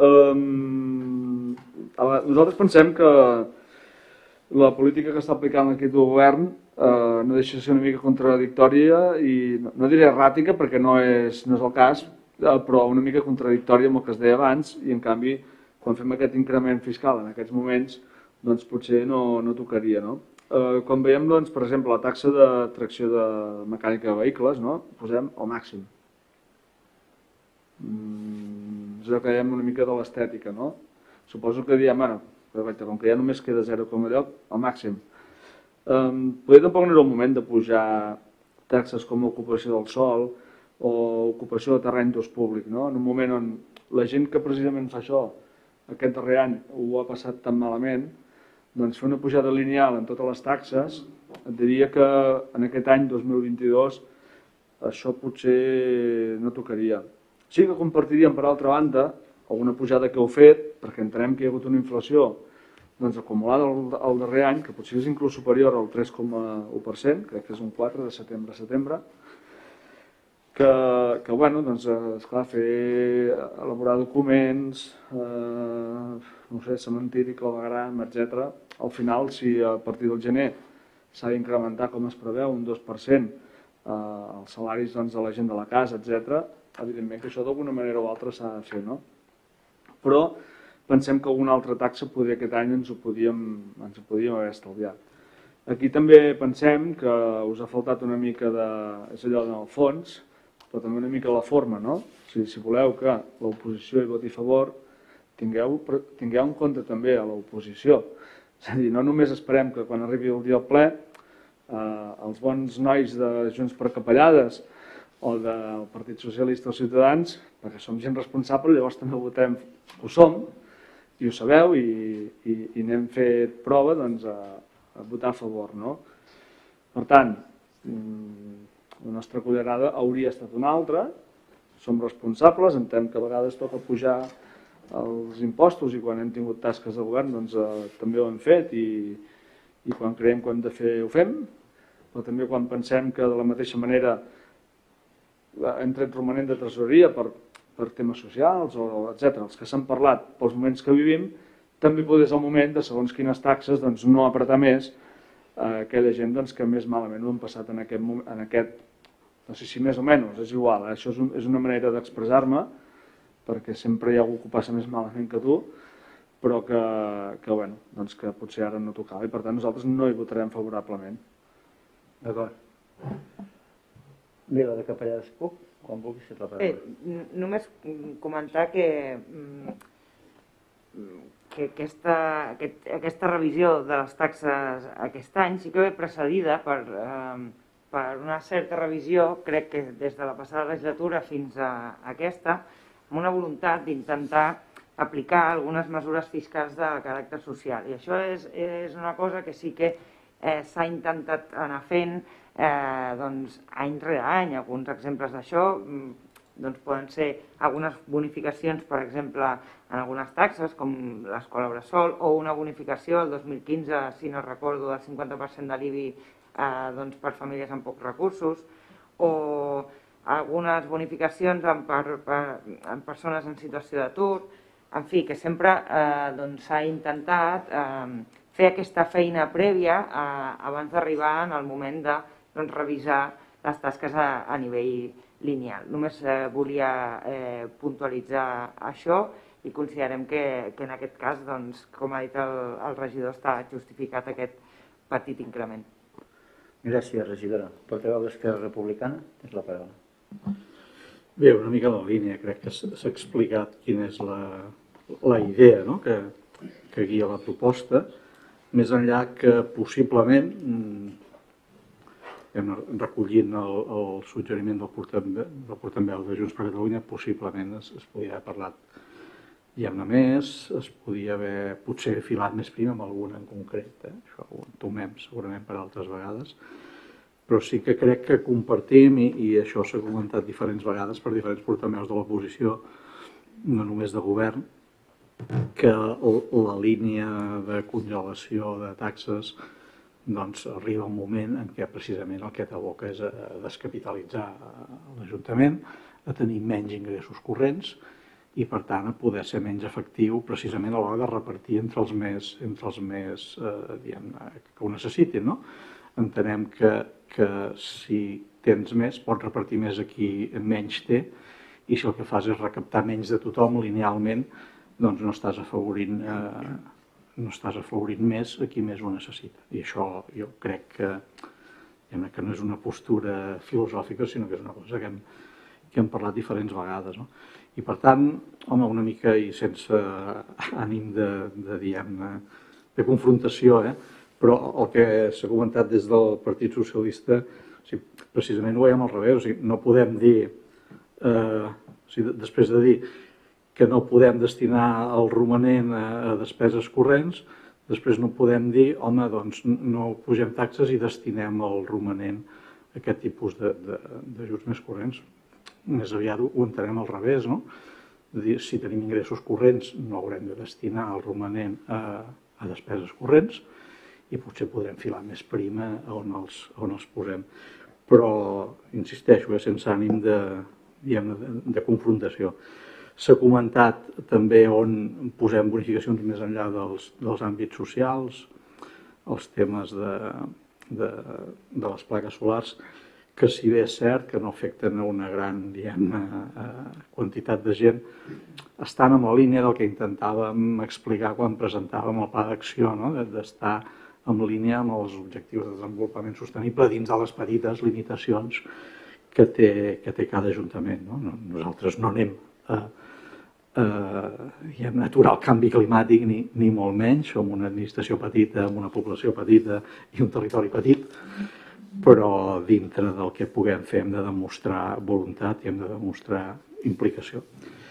Nosaltres pensem que la política que està aplicant l'equip de govern no deixa de ser una mica contradictòria i no diré erràtica perquè no és el cas, però una mica contradictòria amb el que es deia abans, i en canvi quan fem aquest increment fiscal en aquests moments doncs potser no tocaria, no? Com veiem, doncs, per exemple, la taxa de tracció de mecànica de vehicles, no? Posem al màxim. És el que dèiem una mica de l'estètica, no? Suposo que diem, perfecte, com que ja només queda 0,10, al màxim. Potser tampoc no era el moment de pujar taxes com l'ocupació del sòl o ocupació de terreny d'ús públic, no? En un moment on la gent que precisament fa això aquest darrer any ho ha passat tan malament, doncs fer una pujada lineal en totes les taxes, et diria que en aquest any 2022 això potser no tocaria. Sí que compartiríem, per altra banda, alguna pujada que heu fet, perquè entenem que hi ha hagut una inflació acumulada el darrer any, que potser és inclús superior al 3,1%, crec que és un 4 de setembre a setembre, que bueno, doncs, esclar, elaborar documents, no sé, cementiri, clavegram, etc. Al final, si a partir del gener s'ha d'incrementar, com es preveu, un 2% els salaris de la gent de la casa, etc., evidentment que això d'alguna manera o altra s'ha de fer, no? Però pensem que alguna altra taxa potser aquest any ens ho podíem haver estalviat. Aquí també pensem que us ha faltat una mica és allò del fons, però també una mica la forma, no? Si voleu que l'oposició hi voti a favor, tingueu en compte també a l'oposició. És a dir, no només esperem que quan arribi el dia al ple els bons nois de Junts per Capellades o del Partit Socialista o Ciutadans, perquè som gent responsable, llavors també votem que ho som, i ho sabeu, i n'hem fet prova a votar a favor, no? Per tant, la nostra cullerada hauria estat una altra, som responsables, entenem que a vegades toca pujar els impostos i quan hem tingut tasques de govern doncs també ho hem fet i quan creiem que ho hem de fer ho fem, però també quan pensem que de la mateixa manera hem tret romanent de tresoreria per temes socials, etc. Els que s'han parlat pels moments que vivim, també potser és el moment de segons quines taxes no apretar més aquella gent que més malament ho han passat en aquest, no sé si més o menys, és igual, això és una manera d'expressar-me, perquè sempre hi ha algú que ho passa més malament que tu, però que potser ara no tocava i per tant nosaltres no hi votarem favorablement. D'acord. Bé, la de Capellades puc? Quan vulguis fer la paraula. Només comentar que aquesta revisió de les taxes aquest any sí que ve precedida per una certa revisió, crec que des de la passada legislatura fins a aquesta, amb una voluntat d'intentar aplicar algunes mesures fiscals de caràcter social. I això és una cosa que sí que s'ha intentat anar fent any rere any. Alguns exemples d'això poden ser algunes bonificacions, per exemple, en algunes taxes, com l'escola bressol, o una bonificació el 2015, si no recordo, del 50% de l'IBI per famílies amb pocs recursos, o algunes bonificacions en persones en situació d'atur, en fi, que sempre s'ha intentat fer aquesta feina prèvia abans d'arribar en el moment de revisar les tasques a nivell lineal. Només volia puntualitzar això i considerem que en aquest cas, com ha dit el regidor, està justificat aquest petit increment. Gràcies, regidora. Portaveu d'Esquerra Republicana, tens la paraula. Bé, una mica la línia, crec que s'ha explicat quina és la idea, no?, que guia la proposta, més enllà que possiblement, recollint el suggeriment del portaveu de Junts per Catalunya, possiblement es podia haver parlat diguem-ne més, es podia haver potser filat més prim amb alguna en concret, això ho entomem segurament per altres vegades, però sí que crec que compartim, i això s'ha comentat diferents vegades per diferents portaveus de l'oposició, no només de govern, que la línia de congelació de taxes arriba un moment en què precisament el que t'aboca és a descapitalitzar l'Ajuntament, a tenir menys ingressos corrents i, per tant, a poder ser menys efectiu precisament a l'hora de repartir entre els més diguem-ne, que ho necessitin, no? Entenem que si tens més, pots repartir més a qui menys té, i si el que fas és recaptar menys de tothom linealment, doncs no estàs afavorint més a qui més ho necessita. I això jo crec que no és una postura filosòfica, sinó que és una cosa que hem parlat diferents vegades, no? I per tant, home, una mica i sense ànim de confrontació, però el que s'ha comentat des del Partit Socialista, precisament ho veiem al revés, no podem dir, després de dir que no podem destinar el romanent a despeses corrents, després no podem dir, home, doncs no pugem taxes i destinem el romanent a aquest tipus d'ajuts més corrents. Més aviat ho entenem al revés, no? Si tenim ingressos corrents no haurem de destinar el romanent a despeses corrents i potser podrem filar més prima on els posem. Però, insisteixo, sense ànim de confrontació. S'ha comentat també on posem bonificacions més enllà dels àmbits socials, els temes de les plaques solars, que si bé és cert que no afecten a una gran quantitat de gent, estan en la línia del que intentàvem explicar quan presentàvem el pla d'acció, d'estar en línia amb els objectius de desenvolupament sostenible dins de les petites limitacions que té cada ajuntament. Nosaltres no anem a aturar el canvi climàtic ni molt menys, som una administració petita, amb una població petita i un territori petit, però dintre del que puguem fer hem de demostrar voluntat i hem de demostrar implicació.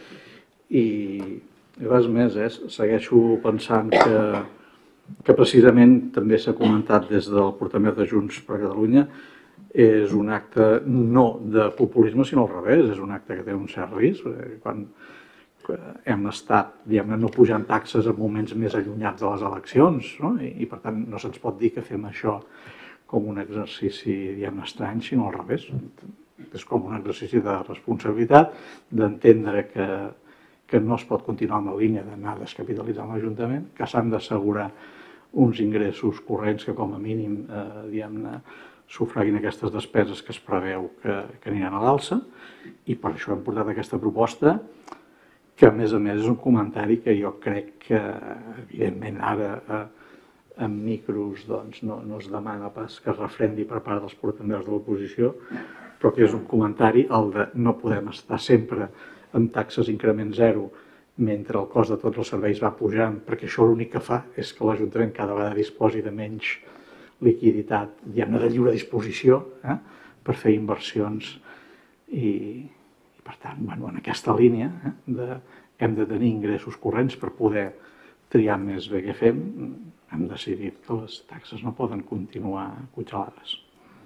I res més, segueixo pensant que precisament també s'ha comentat des del portaveu de Junts per Catalunya, és un acte no de populisme, sinó al revés, és un acte que té un cert risc. Quan hem estat, no pujant taxes en moments més allunyats de les eleccions, i per tant no se'ns pot dir que fem això com un exercici, estrany, sinó al revés. És com un exercici de responsabilitat, d'entendre que no es pot continuar amb la línia d'anar descapitalitzant l'Ajuntament, que s'han d'assegurar uns ingressos corrents que com a mínim sufraguin aquestes despeses que es preveu que aniran a l'alça, i per això hem portat aquesta proposta, que a més és un comentari que jo crec que, evidentment, ara en micros no es demana pas que es refrendi per part dels portaveus de l'oposició, però que és un comentari el de no podem estar sempre amb taxes increment zero mentre el cost de tots els serveis va pujant, perquè això l'únic que fa és que l'Ajuntament cada vegada disposi de menys liquiditat, de lliure disposició, per fer inversions i per tant, en aquesta línia hem de tenir ingressos corrents per poder triar més bé què fem. Hem decidit que les taxes no poden continuar congelades.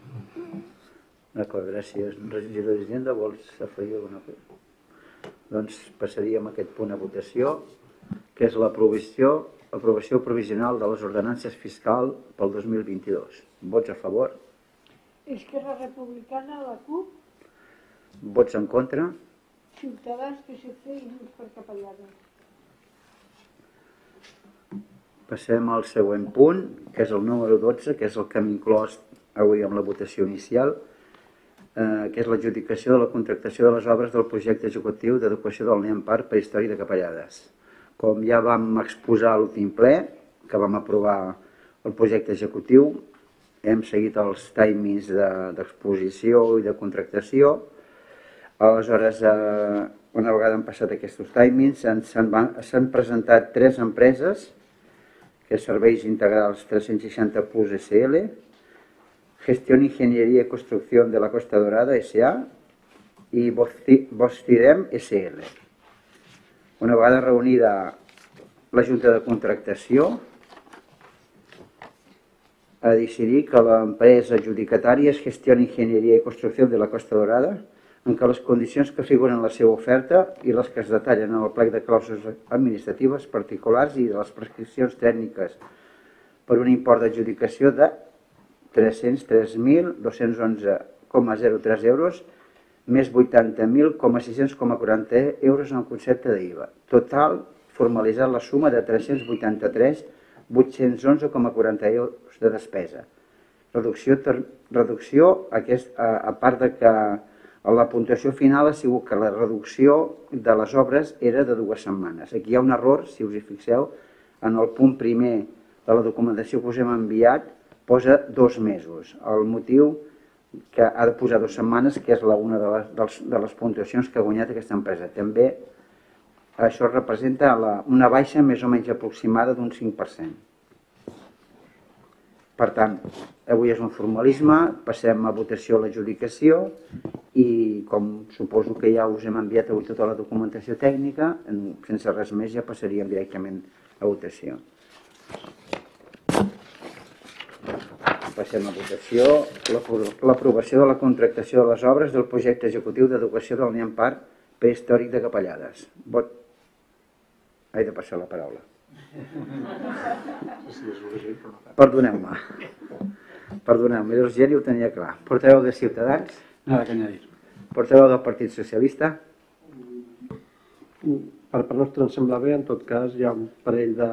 D'acord, gràcies. Regidor d'Hisenda, vols afegir alguna cosa? Doncs passaríem a aquest punt a votació, que és l'aprovació provisional de les ordenances fiscals pel 2022. Vots a favor? Esquerra Republicana, la CUP, Vots en contra? Ciutadans, PSC i Junts per Catalunya. Passem al següent punt, que és el número 12, que és el que hem inclòs avui amb la votació inicial, que és l'adjudicació de la contractació de les obres del projecte executiu d'adequació del Nean Parc Prehistòric de Capellades. Com ja vam exposar a l'últim ple, que vam aprovar el projecte executiu, hem seguit els timings d'exposició i de contractació. Aleshores, una vegada han passat aquests timings, s'han presentat 3 empreses, que és Serveis Integrals 360 Plus SL, Gestión Ingeniería y Construcción de la Costa Dorada S.A. i Vostidem SL. Una vegada reunida la Junta de Contractació, a decidir que l'empresa adjudicatària és Gestión Ingeniería y Construcción de la Costa Dorada, en què les condicions que figuren en la seva oferta i les que es detallen en el plec de clàusules administratives particulars i de les prescripcions tècniques per un import d'adjudicació de 303.211,03 euros més 80.640 euros en el concepte d'IVA. Total, formalitzat la suma de 383.811,40 euros de despesa. Reducció a part de que la puntuació final ha sigut que la reducció de les obres era de 2 setmanes. Aquí hi ha un error, si us hi fixeu, en el punt primer de la documentació que us hem enviat posa 2 mesos. El motiu que ha de posar 2 setmanes, que és una de les puntuacions que ha guanyat aquesta empresa. També això representa una baixa més o menys aproximada d'un 5%. Per tant, avui és un formalisme, passem a votació a l'adjudicació i com suposo que ja us hem enviat avui tota la documentació tècnica, sense res més ja passaríem directament a votació. Passem a votació l'aprovació de la contractació de les obres del projecte executiu d'adequació del Nean Parc Prehistòric de Capellades. Vot. He de passar la paraula. Perdoneu-me, és urgent i ho tenia clar. Portaveu de Ciutadans? Nada que añadir. Portaveu del Partit Socialista? Per part nostra ens sembla bé, en tot cas hi ha un parell de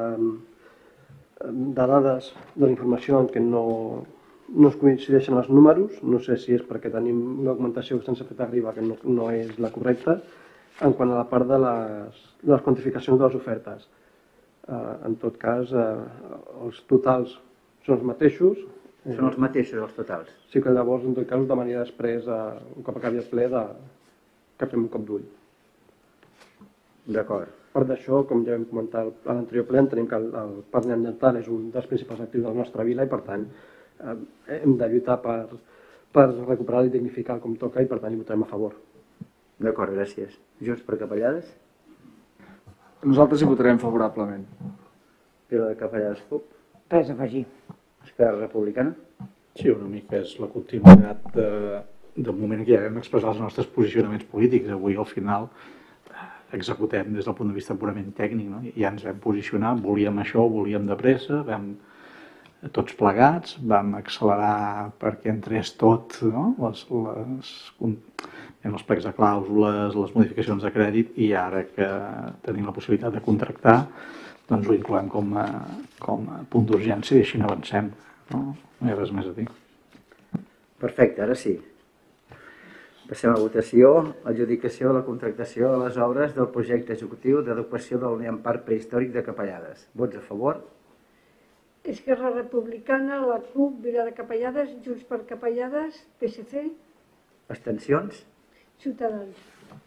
dades de la informació en què no es coincideixen els números, no sé si és perquè tenim una documentació que se'ns ha fet arribar que no és la correcta, en quant a la part de les quantificacions de les ofertes. En tot cas, els totals són els mateixos. Són els mateixos els totals? Sí que llavors, en tot cas, us demanaria després, un cop acabi el ple, que fem un cop d'ull. D'acord. A part d'això, com ja vam comentar a l'anterior ple, entenem que el parc ambiental és un dels principals actius de la nostra vila i, per tant, hem de lluitar per recuperar i dignificar com toca i, per tant, hi votarem a favor. D'acord, gràcies. Junts per Capellades? Nosaltres hi votarem favorablement. Pilar de Capellades CUP? Res a afegir. Esquerra Republicana? Sí, una mica és la continuïtat del moment que ja vam expressar els nostres posicionaments polítics. Avui, al final, executem des del punt de vista purament tècnic, no? Ja ens vam posicionar, volíem això, volíem de pressa, vam tots plegats, vam accelerar perquè entrés tot, no? Els plecs de clàusules, les modificacions de crèdit, i ara que tenim la possibilitat de contractar, doncs ho incloem com a punt d'urgència i així n'avancem. No hi ha res més a dir. Perfecte, ara sí. Passem a votació. Adjudicació de la contractació de les obres del projecte executiu d'adequació del Nean Parc Prehistòric de Capellades. Vots a favor? Esquerra Republicana, la CUP, Vila de Capellades, Junts per Capellades, PSC, Abstencions? Ciutadans.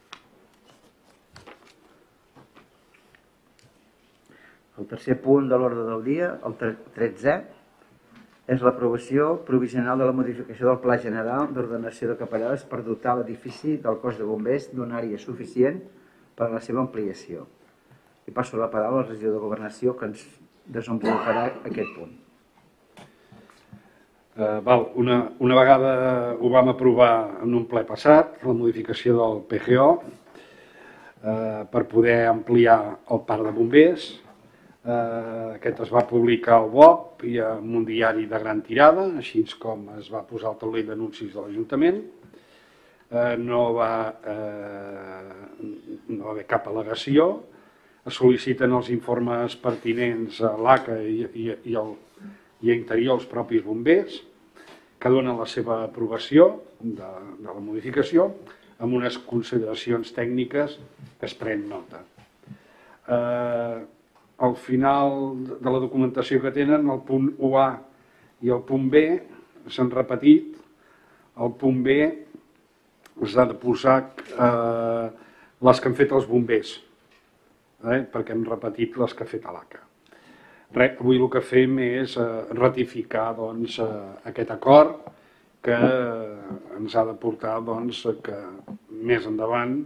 El tercer punt de l'ordre del dia, el 13è, és l'aprovació provisional de la modificació del Pla General d'Ordenació de Capellades per dotar l'edifici del cos de bombers d'una àrea suficient per a la seva ampliació. I passo la paraula al regidor de Governació que ens desenvoluparà aquest punt. Una vegada ho vam aprovar en un ple passat, la modificació del PGO, per poder ampliar el parc de bombers. Aquest es va publicar al BOP i en un diari de gran tirada, així com es va posar al taulell d'anuncis de l'Ajuntament. No va haver cap al·legació. es sol·liciten els informes pertinents a l'ACA i a Interior als propis bombers, que donen la seva aprovació de la modificació amb unes consideracions tècniques que es pren nota. Al final de la documentació que tenen, el punt 1A i el punt B s'han repetit. El punt B s'ha de posar les que han fet els bombers, perquè hem repetit les que ha fet l'ACA. Avui el que fem és ratificar aquest acord que ens ha de portar que més endavant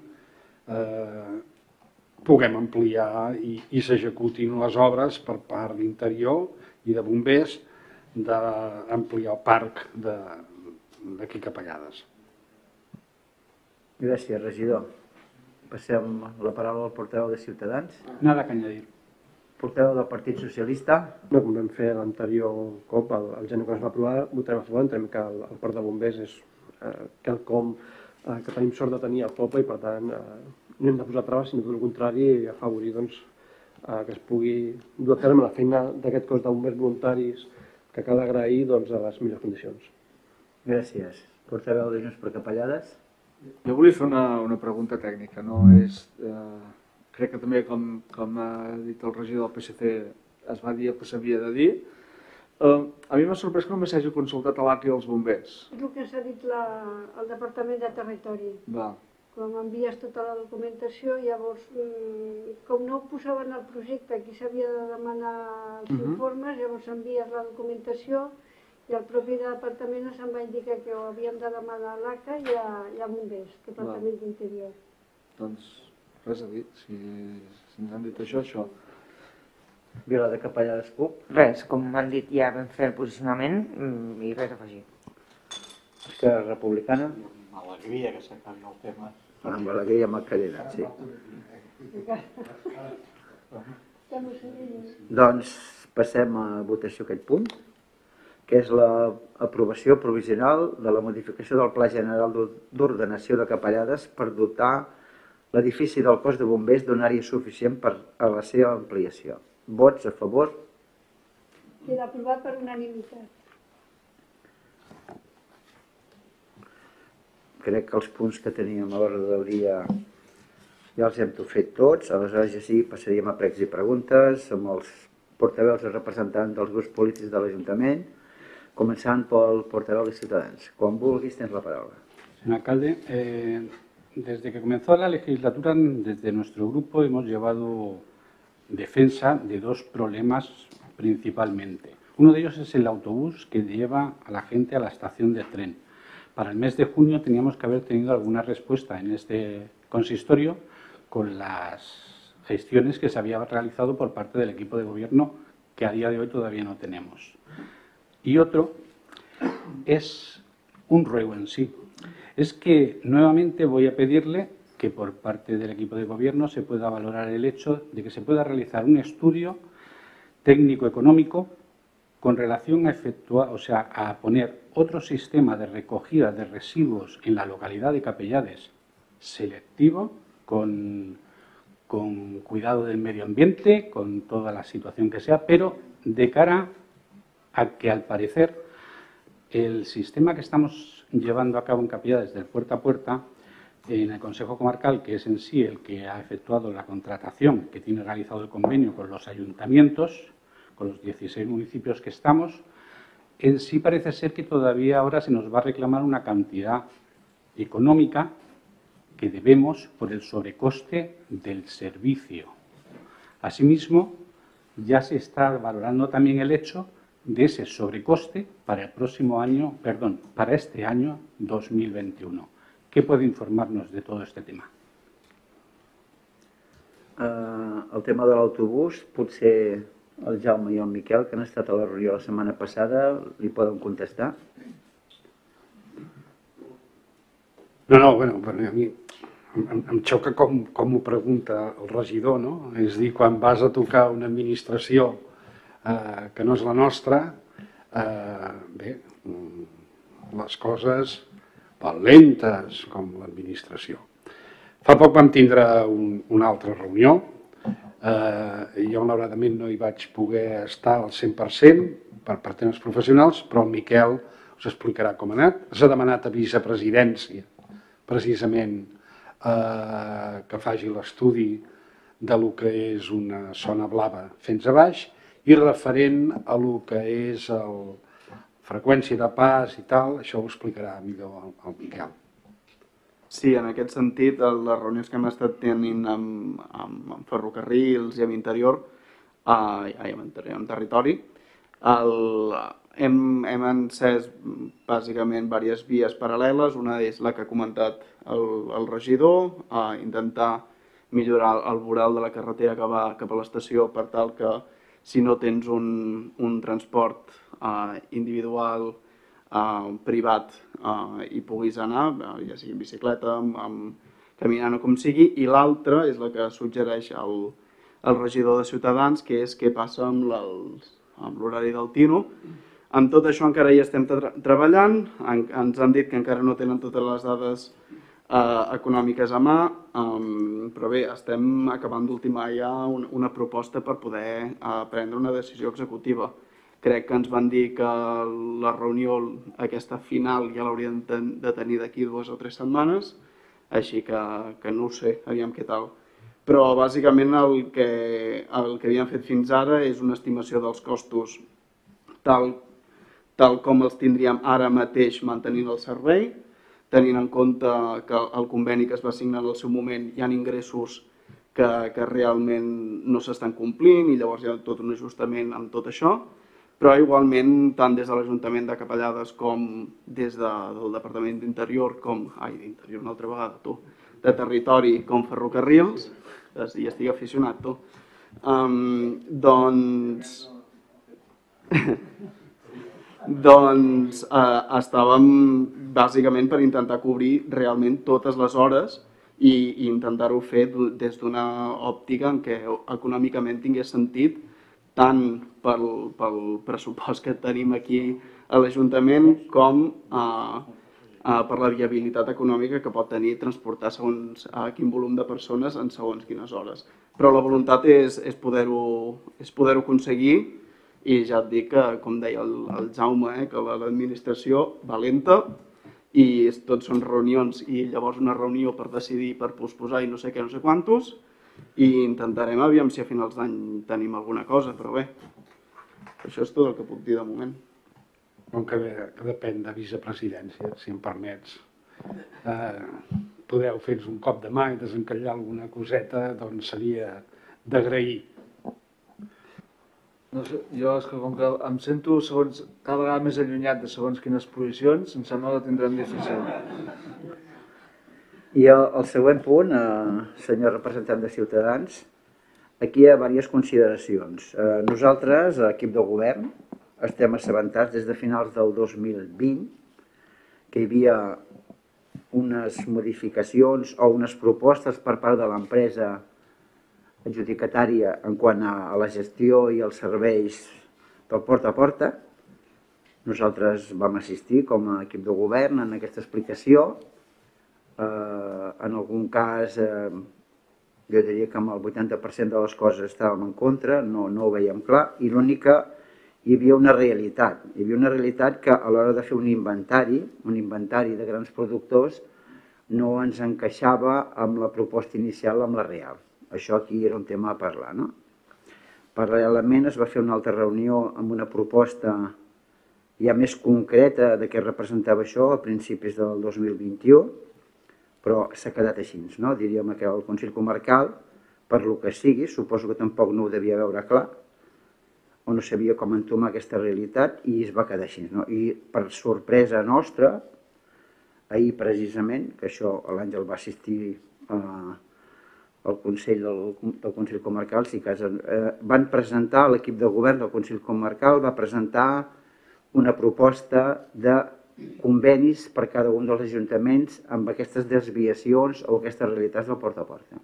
puguem ampliar i s'executin les obres per part d'Interior i de bombers d'ampliar el parc d'aquí Capellades. Gràcies, regidor. Passem la paraula al portaveu de Ciutadans. Nada que añadir. Portaveu del Partit Socialista. Com vam fer l'anterior cop, el gener que es va aprovar, votarem a favor. Entenem que el parc de bombers és quelcom que tenim sort de tenir al poble i, per tant, no hem de posar traves, sinó tot el contrari, afavorir que es pugui dur a terme la feina d'aquest cos de bombers voluntaris que cal agrair a les millors condicions. Gràcies. Portaveu de Junts per Capellades. Jo volia fer una pregunta tècnica. Crec que també, com ha dit el regidor del PSC, es va dir el que s'havia de dir. A mi m'ha sorprès que només s'hagi consultat a l'ACA i els bombers. És el que s'ha dit el Departament de Territori. Quan envies tota la documentació, llavors, com no ho posaven al projecte, aquí s'havia de demanar els informes, llavors envies la documentació i el propi departament se'n va indicar que ho havíem de demanar a l'ACA i a bombers, Departament d'Interior. Doncs res a dir, si ens han dit això. Vila de Capellades CUP. Res, com m'han dit ja vam fer el posicionament i res a afegir. Esquerra Republicana. Amb alegria que s'acabi el tema. Amb alegria amb el cadena, sí. Doncs passem a votació aquest punt, que és l'aprovació provisional de la modificació del Pla General d'Ordenació de Capellades per dotar l'edifici del cos de bombers d'una àrea suficient per a la seva ampliació. Vots a favor? Queda aprovat per unanimitat. Crec que els punts que teníem a l'ordre del dia ja els hem fet tots, aleshores ja sí, passaríem a pregs i preguntes amb els portaveus i representants dels grups polítics de l'Ajuntament, començant pel portaveu de Ciutadans. Quan vulguis tens la paraula. Señor alcalde, desde que comenzó la legislatura, desde nuestro grupo hemos llevado defensa de dos problemas principalmente. Uno de ellos es el autobús que lleva a la gente a la estación de tren. Para el mes de junio teníamos que haber tenido alguna respuesta en este consistorio con las gestiones que se había realizado por parte del equipo de gobierno que a día de hoy todavía no tenemos. Y otro es un ruego en sí. Es que nuevamente voy a pedirle que por parte del equipo de gobierno se pueda valorar el hecho de que se pueda realizar un estudio técnico-económico con relación a poner otro sistema de recogida de residuos en la localidad de Capellades selectivo, con cuidado del medio ambiente, con toda la situación que sea, pero de cara a que al parecer el sistema que estamos llevando a cabo en Capellades del puerta a puerta, en el Consejo Comarcal, que es en sí el que ha efectuado la contratación, que tiene realizado el convenio con los ayuntamientos, con los 16 municipios que estamos, en sí parece ser que todavía ahora se nos va a reclamar una cantidad económica que debemos por el sobrecoste del servicio. Asimismo, ya se está valorando también el hecho de ese sobrecoste para el próximo año, para este año 2021. ¿Qué puede informarnos de todo este tema? El tema de l'autobús, potser el Jaume i el Miquel, que han estat a la reunió la setmana passada, li poden contestar? Bueno, a mi em xoca com ho pregunta el regidor, no? És dir, quan vas a tocar una administració que no és la nostra, bé, les coses van lentes, com l'administració. Fa poc vam tindre una altra reunió Jo, malauradament, no hi vaig poder estar al 100% per temes professionals, però el Miquel us explicarà com ha anat. S'ha demanat a vicepresidència, precisament, que faci l'estudi de lo que és una zona blava fins a baix i referent a lo que és freqüència de pas i tal, això ho explicarà millor el Miquel. Sí, en aquest sentit, les reunions que hem estat tenint amb ferrocarrils i amb interior, amb territori, hem encès bàsicament diverses vies paral·leles. Una és la que ha comentat el regidor, intentar millorar el voral de la carretera que va cap a l'estació per tal que si no tens un transport individual, privat, hi puguis anar, ja sigui en bicicleta, caminant o com sigui, i l'altra és la que suggereix el regidor de Ciutadans, que és què passa amb l'horari del Tino. Amb tot això encara hi estem treballant, ens han dit que encara no tenen totes les dades econòmiques a mà, però bé, estem acabant d'ultimar ja una proposta per poder prendre una decisió executiva. Crec que ens van dir que la reunió aquesta final ja l'hauríem de tenir d'aquí 2 o 3 setmanes, així que no ho sé, aviam què tal. Però bàsicament el que havíem fet fins ara és una estimació dels costos tal com els tindríem ara mateix mantenint el servei, tenint en compte que el conveni que es va signar en el seu moment hi ha ingressos que realment no s'estan complint i llavors hi ha tot un ajustament amb tot això. Però igualment, tant des de l'Ajuntament de Capellades com des del Departament d'Interior, d'Interior una altra vegada, tu, de Territori com Ferrocarrils, hi estic aficionat, tu, doncs estàvem bàsicament per intentar cobrir realment totes les hores i intentar-ho fer des d'una òptica en què econòmicament tingués sentit tant pel pressupost que tenim aquí a l'Ajuntament com per la viabilitat econòmica que pot tenir transportar segons quin volum de persones en segons quines hores. Però la voluntat és poder-ho aconseguir i ja et dic que, com deia el Jaume, que l'administració va lenta i tots són reunions i llavors una reunió per decidir, per posposar i no sé què, no sé quantos, i intentarem aviam si a finals d'any tenim alguna cosa, però bé, això és tot el que puc dir de moment. Com que depèn de vicepresidència, si em permets, podeu fer-nos un cop de mà i desencallar alguna coseta, doncs seria d'agrair. No sé, jo és que com que em sento cada vegada més allunyat de segons quines posicions, em sembla que ho tindrem difícil. I el següent punt, senyor representant de Ciutadans, aquí hi ha diverses consideracions. Nosaltres, l'equip de govern, estem assabentats des de finals del 2020 que hi havia unes modificacions o unes propostes per part de l'empresa adjudicatària en quant a la gestió i els serveis del porta a porta. Nosaltres vam assistir com a equip de govern en aquesta explicació. En algun cas, jo diria que amb el 80% de les coses estàvem en contra, no ho veiem clar, i l'únic que hi havia una realitat. Hi havia una realitat que a l'hora de fer un inventari de grans productors, no ens encaixava amb la proposta inicial, amb la real. Això aquí era un tema a parlar, no? Paral·lelament es va fer una altra reunió amb una proposta ja més concreta de què representava això a principis del 2021, però s'ha quedat així, no? Diríem que el Consell Comarcal, per lo que sigui, suposo que tampoc no ho devia veure clar, o no sabia com entomar aquesta realitat i es va quedar així, no? I per sorpresa nostra, ahir precisament, que això l'Àngel va assistir al Consell del Consell Comarcal, van presentar, l'equip de govern del Consell Comarcal va presentar una proposta de convenis per cada un dels ajuntaments amb aquestes desviacions o aquestes realitats del porta a porta.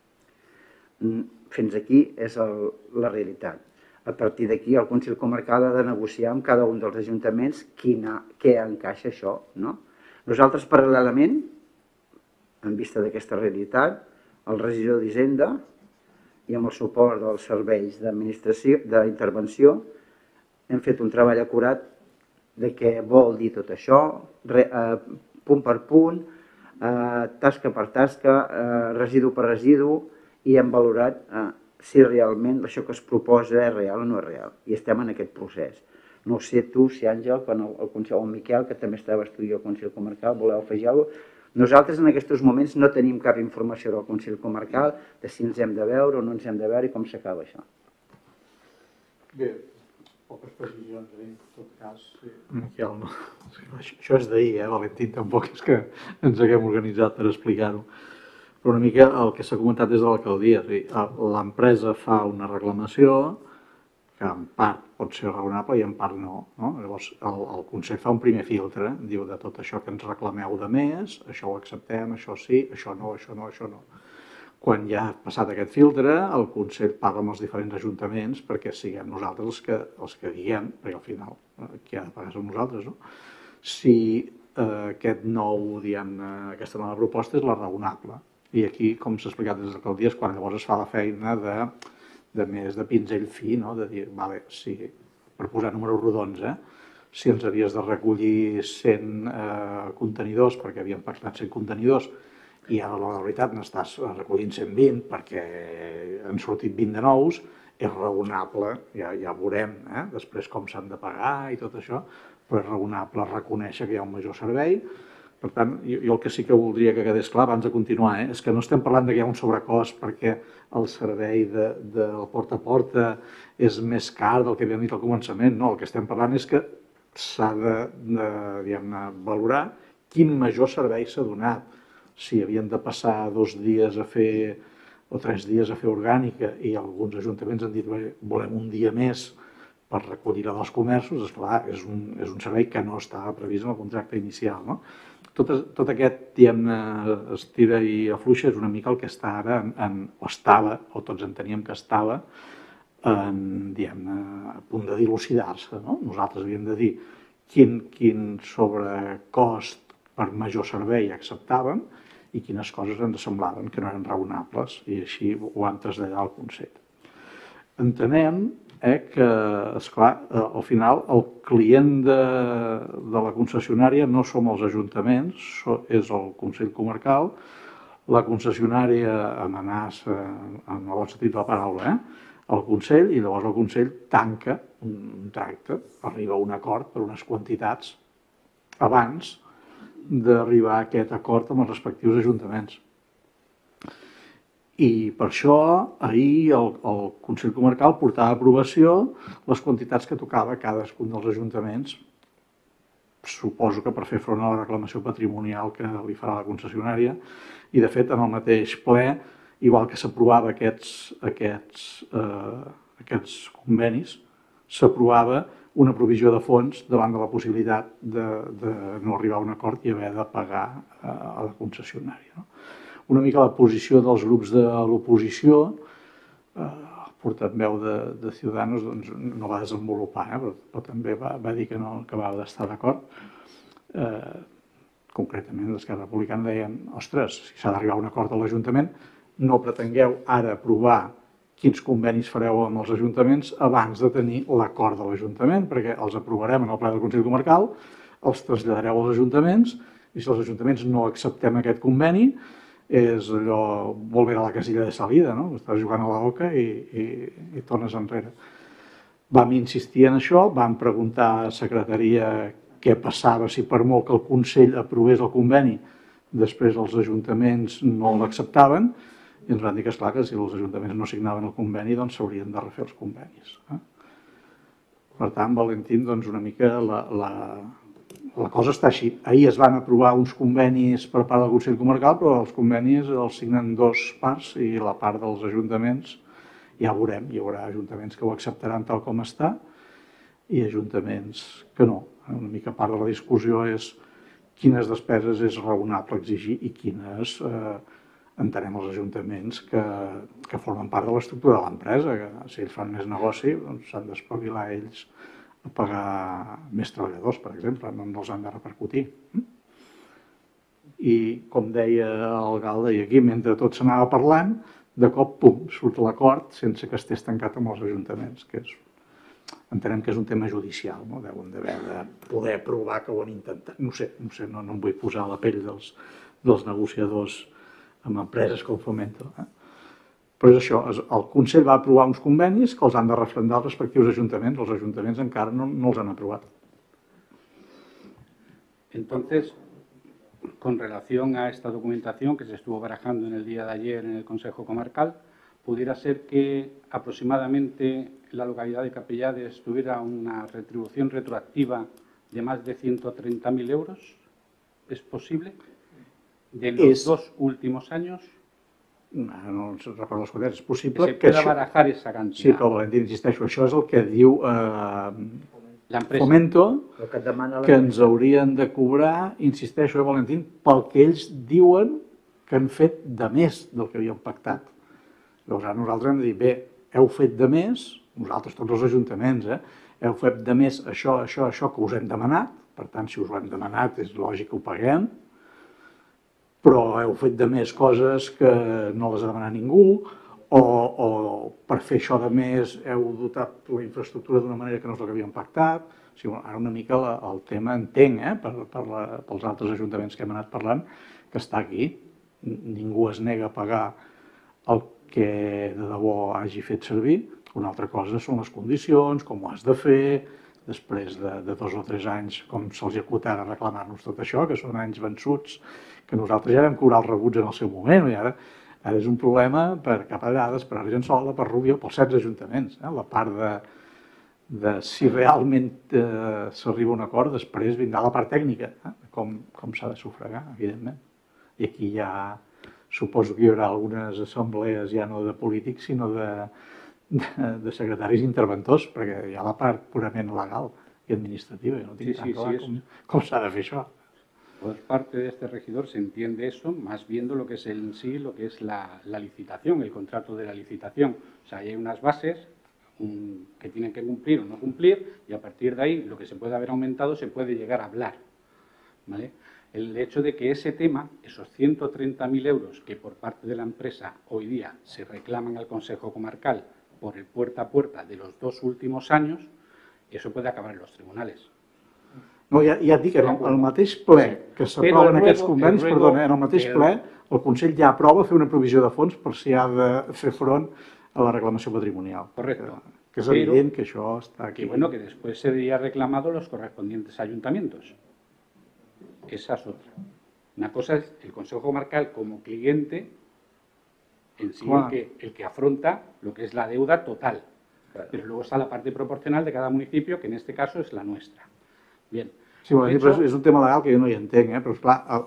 Fins aquí és la realitat. A partir d'aquí el Consell Comarcal ha de negociar amb cada un dels ajuntaments què encaixa això, no? Nosaltres, paral·lelament, en vista d'aquesta realitat, el regidor d'Hisenda i amb el suport dels serveis d'intervenció hem fet un treball acurat de què vol dir tot això, punt per punt, tasca per tasca, residu per residu, i hem valorat si realment això que es proposa és real o no és real. I estem en aquest procés. No sé tu, si Àngel, quan el Consell, o Miquel, que també estava estudiant al Consell Comarcal, voleu afegir alguna cosa? Nosaltres en aquests moments no tenim cap informació del Consell Comarcal de si ens hem de veure o no ens hem de veure i com s'acaba això. Bé, poques precisions, en tot cas. Miquel, no. Això és d'ahir, Valentín, tampoc és que ens haguem organitzat per explicar-ho. Però una mica el que s'ha comentat des de l'alcaldia, l'empresa fa una reclamació que en part pot ser raonable i en part no. Llavors el Consell fa un primer filtre, diu de tot això que ens reclameu de més, això ho acceptem, això sí, això no, això no, això no. Quan ja ha passat aquest filtre, el Consell parla amb els diferents ajuntaments perquè siguem nosaltres els que diguem, perquè al final qui ha de pagar som nosaltres, no? Si aquesta nova proposta és la raonable. I aquí, com s'ha explicat des de l'alcaldia, és quan llavors es fa la feina de més de pinzell fi, de dir, vale, sí, per posar números rodons, si ens havies de recollir 100 contenidors, perquè havíem pactat 100 contenidors, i ara la veritat n'estàs recollint 120 perquè han sortit 20 de nous, és raonable, ja veurem després com s'han de pagar i tot això, però és raonable reconèixer que hi ha un major servei. Per tant, jo el que sí que voldria que quedés clar abans de continuar és que no estem parlant que hi ha un sobrecost perquè el servei del porta a porta és més car del que havíem dit al començament. No, el que estem parlant és que s'ha de valorar quin major servei s'ha donat. Si havien de passar 2 dies a fer o 3 dies a fer orgànica i alguns ajuntaments han dit volem un dia més per recollir-la dels comerços, esclar, és un servei que no estava previst en el contracte inicial, no? Tot aquest, estira i afluixa és una mica el que està ara, o estava, o tots enteníem que estava, a punt de dilucidar-se, no? Nosaltres havíem de dir quin sobrecost per major servei acceptàvem i quines coses ens semblaven que no eren raonables, i així ho vam traslladar al Consell. Entenem que, esclar, al final el client de la concessionària no som els ajuntaments, és el Consell Comarcal, la concessionària amenaça, en el bon sentit de la paraula, el Consell, i llavors el Consell tanca un tracte, arriba a un acord per unes quantitats abans d'arribar a aquest acord amb els respectius ajuntaments. I per això ahir el Consell Comarcal portava a aprovació les quantitats que tocava cadascun dels ajuntaments, suposo que per fer front a la reclamació patrimonial que li farà la concessionària, i de fet en el mateix ple, igual que s'aprovava aquests convenis, s'aprovava una provisió de fons davant de la possibilitat de no arribar a un acord i haver de pagar a la concessionària. Una mica la posició dels grups de l'oposició, el portaveu de Ciudadanos no va desenvolupar, però també va dir que no acabava d'estar d'acord. Concretament, l'Esquerra Republicana deien, ostres, si s'ha d'arribar a un acord a l'Ajuntament, no pretengueu ara aprovar quins convenis fareu amb els ajuntaments abans de tenir l'acord de l'Ajuntament, perquè els aprovarem en el ple del Consell Comarcal, els traslladareu als ajuntaments, i si els ajuntaments no acceptem aquest conveni, és allò volver a la casilla de salida, no? Estàs jugant a la oca i tornes enrere. Vam insistir en això, vam preguntar a secretaria què passava si per molt que el Consell aprovés el conveni, després els ajuntaments no l'acceptaven, i ens van dir que, esclar, que si els ajuntaments no signaven el conveni, doncs s'haurien de refer els convenis. Per tant, Valentín, doncs una mica la cosa està així. Ahir es van aprovar uns convenis per part del Consell Comarcal, però els convenis els signen 2 parts i la part dels ajuntaments ja veurem. Hi haurà ajuntaments que ho acceptaran tal com està i ajuntaments que no. Una mica part de la discussió és quines despeses és raonable exigir i quines entenem els ajuntaments que formen part de l'estructura de l'empresa, que si ells fan més negoci s'han d'espavilar ells a pagar més treballadors, per exemple, no els han de repercutir. I, com deia el Gal, i aquí, mentre tot s'anava parlant, de cop, pum, surt l'acord sense que estés tancat amb els ajuntaments, que entenem que és un tema judicial, no? Deuen d'haver de poder provar que ho han intentat. No sé, no em vull posar a la pell dels negociadors amb empreses com Fomento. Però és això, el Consell va aprovar uns convenis que els han de referendar els respectius ajuntaments. Els ajuntaments encara no els han aprovat. Entonces, con relación a esta documentación que se estuvo barajando en el día de ayer en el Consejo Comarcal, pudiera ser que aproximadamente la localidad de Capellades tuviera una retribución retroactiva de más de 130.000 euros. ¿Es posible? De los 2 últimos años. No recordo els quadrets. És possible que se pueda barajar esa cantidad. Sí, però Valentín, insisteixo, això és el que diu Fomento, que ens haurien de cobrar, insisteixo, Valentín, pel que ells diuen que han fet de més del que havien pactat. Llavors nosaltres hem de dir, bé, heu fet de més, nosaltres tots els ajuntaments, heu fet de més això que us hem demanat, per tant, si us ho hem demanat és lògic que ho paguem, però heu fet de més coses que no les ha demanat ningú, o per fer això de més heu dotat la infraestructura d'una manera que no és el que havíem pactat. O sigui, ara una mica el tema entenc, pels altres ajuntaments que hem anat parlant, que està aquí. Ningú es nega a pagar el que de debò hagi fet servir. Una altra cosa són les condicions, com ho has de fer, després de 2 o 3 anys, com se'ls acut ara reclamar-nos tot això, que són anys vençuts, que nosaltres ja vam cobrar els rebuts en el seu moment, i ara és un problema per Capellades, per Argençola, per Rubio, pels 16 ajuntaments. La part de si realment s'arriba a un acord, després vindrà la part tècnica, com s'ha de sufragar, evidentment. I aquí ja suposo que hi haurà algunes assemblees ja no de polítics, sinó de secretaris interventors, perquè hi ha la part purament legal i administrativa. Jo no tinc tan clar com s'ha de fer això. Por parte de este regidor se entiende eso, más viendo lo que es en sí, lo que es la licitación, el contrato de la licitación. O sea, hay unas bases que tienen que cumplir o no cumplir, y a partir de ahí, lo que se puede haber aumentado, se puede llegar a hablar, ¿vale? El hecho de que ese tema, esos 130.000 euros que por parte de la empresa hoy día se reclaman al Consejo Comarcal por el puerta a puerta de los 2 últimos años, eso puede acabar en los tribunales. No, ja et dic, en el mateix ple que s'aproven aquests convenis, perdona, en el mateix ple el Consell ja aprova fer una provisió de fons per si ha de fer front a la reclamació patrimonial. Correcto. Que és evident que això està aquí. Que bueno, que después sería reclamado los correspondientes ayuntamientos. Esa es otra. Una cosa es el Consejo Comarcal como cliente en sí, el que afronta lo que es la deuda total. Pero luego está la parte proporcional de cada municipio, que en este caso es la nuestra. Bien. Sí, però és un tema legal que jo no hi entenc, però esclar,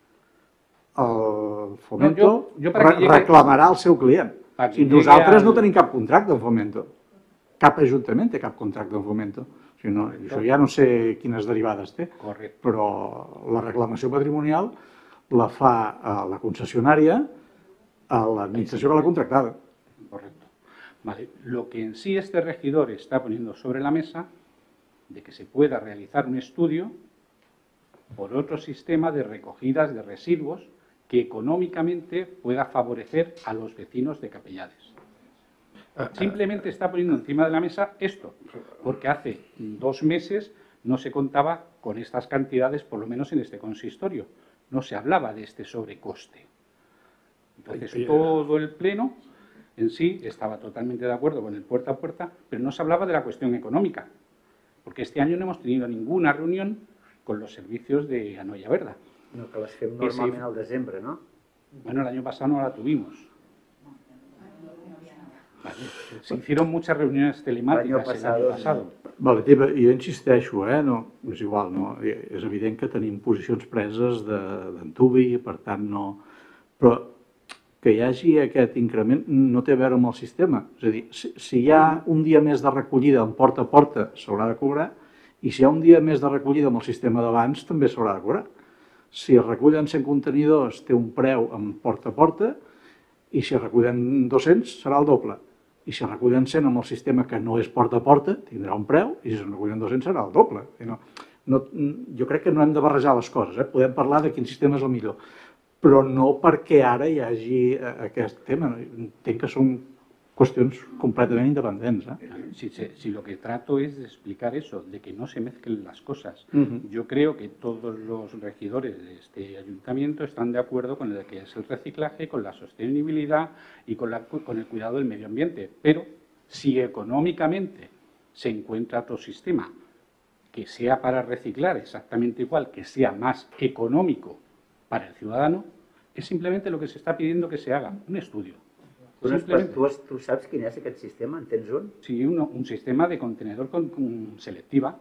el Fomento reclamarà al seu client. Nosaltres no tenim cap contracte amb Fomento. Cap ajuntament té cap contracte amb Fomento. Això ja no sé quines derivades té, però la reclamació patrimonial la fa la concessionària a l'administració que l'ha contractada. Correcto. Vale. Lo que en sí este regidor está poniendo sobre la mesa de que se pueda realizar un estudio por otro sistema de recogidas de residuos que económicamente pueda favorecer a los vecinos de Capellades. Simplemente está poniendo encima de la mesa esto, porque hace 2 meses no se contaba con estas cantidades, por lo menos en este consistorio. No se hablaba de este sobrecoste. Entonces, todo el Pleno en sí estaba totalmente de acuerdo con el puerta a puerta, pero no se hablaba de la cuestión económica, porque este año no hemos tenido ninguna reunión con los servicios de Anoia Verda. No, que les fem normalment al desembre, ¿no? Bueno, el año pasado no la tuvimos. Vale. Se hicieron muchas reuniones telemáticas el año pasado. Vale, jo insisteixo, no, és igual, no? És evident que tenim posicions preses d'antuvi, per tant no... Però que hi hagi aquest increment no té a veure amb el sistema. És a dir, si hi ha un dia més de recollida en porta a porta, s'haurà de cobrar, i si hi ha un dia més de recollida amb el sistema d'abans, també s'haurà de cobrar. Si es recullen 100 contenidors, té un preu en porta a porta, i si es recullen 200, serà el doble. I si es recullen 100 amb el sistema que no és porta a porta, tindrà un preu, i si es recullen 200 serà el doble. Jo crec que no hem de barrejar les coses, podem parlar de quin sistema és el millor, però no perquè ara hi hagi aquest tema. Entenc que són cuestiones completamente independientes. Si lo que trato es de explicar eso, de que no se mezclen las cosas. Yo creo que todos los regidores de este ayuntamiento están de acuerdo con el que es el reciclaje, con la sostenibilidad y con el cuidado del medio ambiente. Pero si económicamente se encuentra otro sistema que sea para reciclar exactamente igual, que sea más económico para el ciudadano, es simplemente lo que se está pidiendo que se haga, un estudio. ¿Tú sabes quién es aquest sistema? En tens un? Sí, un sistema de contenedor con selectiva.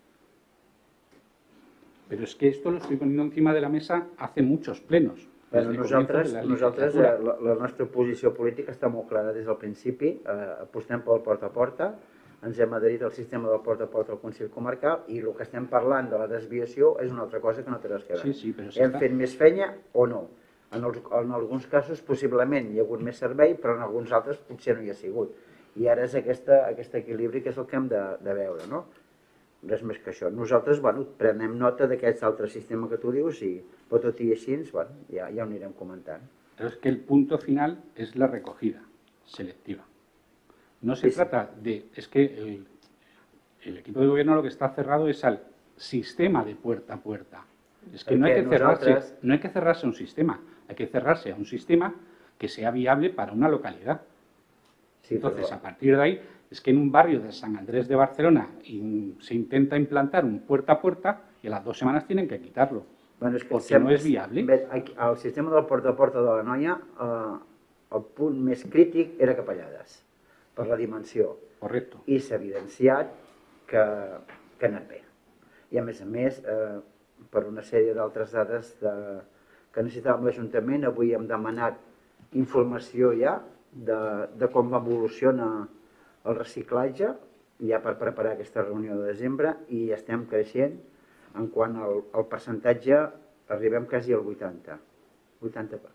Pero es que esto lo estoy poniendo encima de la mesa hace muchos plenos. Bueno, nosaltres la nostra posició política està molt clara des del principi. Apostem pel porta a porta, ens hem adherit al sistema del porta a porta al Consell Comarcal i el que estem parlant de la desviació és una altra cosa que no té res a veure. Hem fet més feina o no? En alguns casos possiblement hi ha hagut més servei, però en alguns altres potser no hi ha sigut. I ara és aquest equilibri que és el que hem de veure, no? Res més que això. Nosaltres, bueno, prenem nota d'aquest altre sistema que tu dius, però tot i així, bueno, ja ho anirem comentant. Pero es que el punto final es la recogida selectiva. No se trata de... Es que el equipo de gobierno lo que está cerrado es al sistema de puerta a puerta. Es que no hay que cerrarse a un sistema, hay que cerrarse a un sistema que sea viable para una localidad. Entonces, a partir de ahí, es que en un barrio de San Andrés de Barcelona se intenta implantar un puerta a puerta y a las 2 semanas tienen que quitarlo, porque no es viable. El sistema del porta a porta de la Noia, el punt més crític era Capellades, per la dimensió. Correcto. I s'ha evidenciat que ha anat bé. I a més, per una sèrie d'altres dades que necessitàvem l'Ajuntament, avui hem demanat informació ja de com evoluciona el reciclatge, ja per preparar aquesta reunió de desembre, i estem creixent en quant al percentatge, arribem quasi al 85.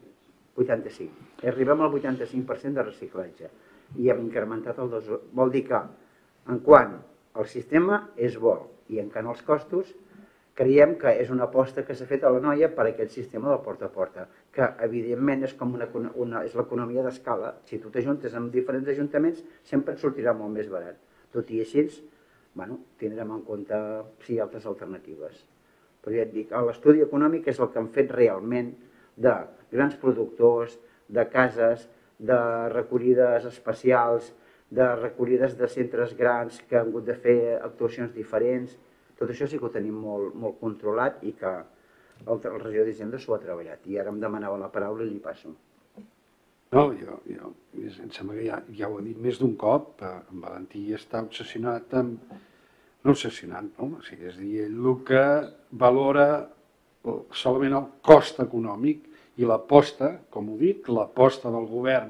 Arribem al 85% de reciclatge i hem incrementat el 2. Vol dir que en quant el sistema és bo i en quant als costos, creiem que és una aposta que s'ha fet a la Noia per aquest sistema del porta a porta, que evidentment és com és l'economia d'escala. Si tu t'ajuntes amb diferents ajuntaments, sempre et sortirà molt més barat. Tot i així, bueno, tindrem en compte si hi ha altres alternatives. Però ja et dic, l'estudi econòmic és el que han fet realment de grans productors, de cases, de recollides especials, de recollides de centres grans que han hagut de fer actuacions diferents. Tot això sí que ho tenim molt controlat i que el regidor d'Hisenda s'ho ha treballat. I ara em demanava la paraula i li passo. No, em sembla que ja ho he dit més d'un cop, en Valentí està obsessionat amb... No obsessionat, no? O sigui, és a dir, ell el que valora solament el cost econòmic i l'aposta, com ho dic, l'aposta del govern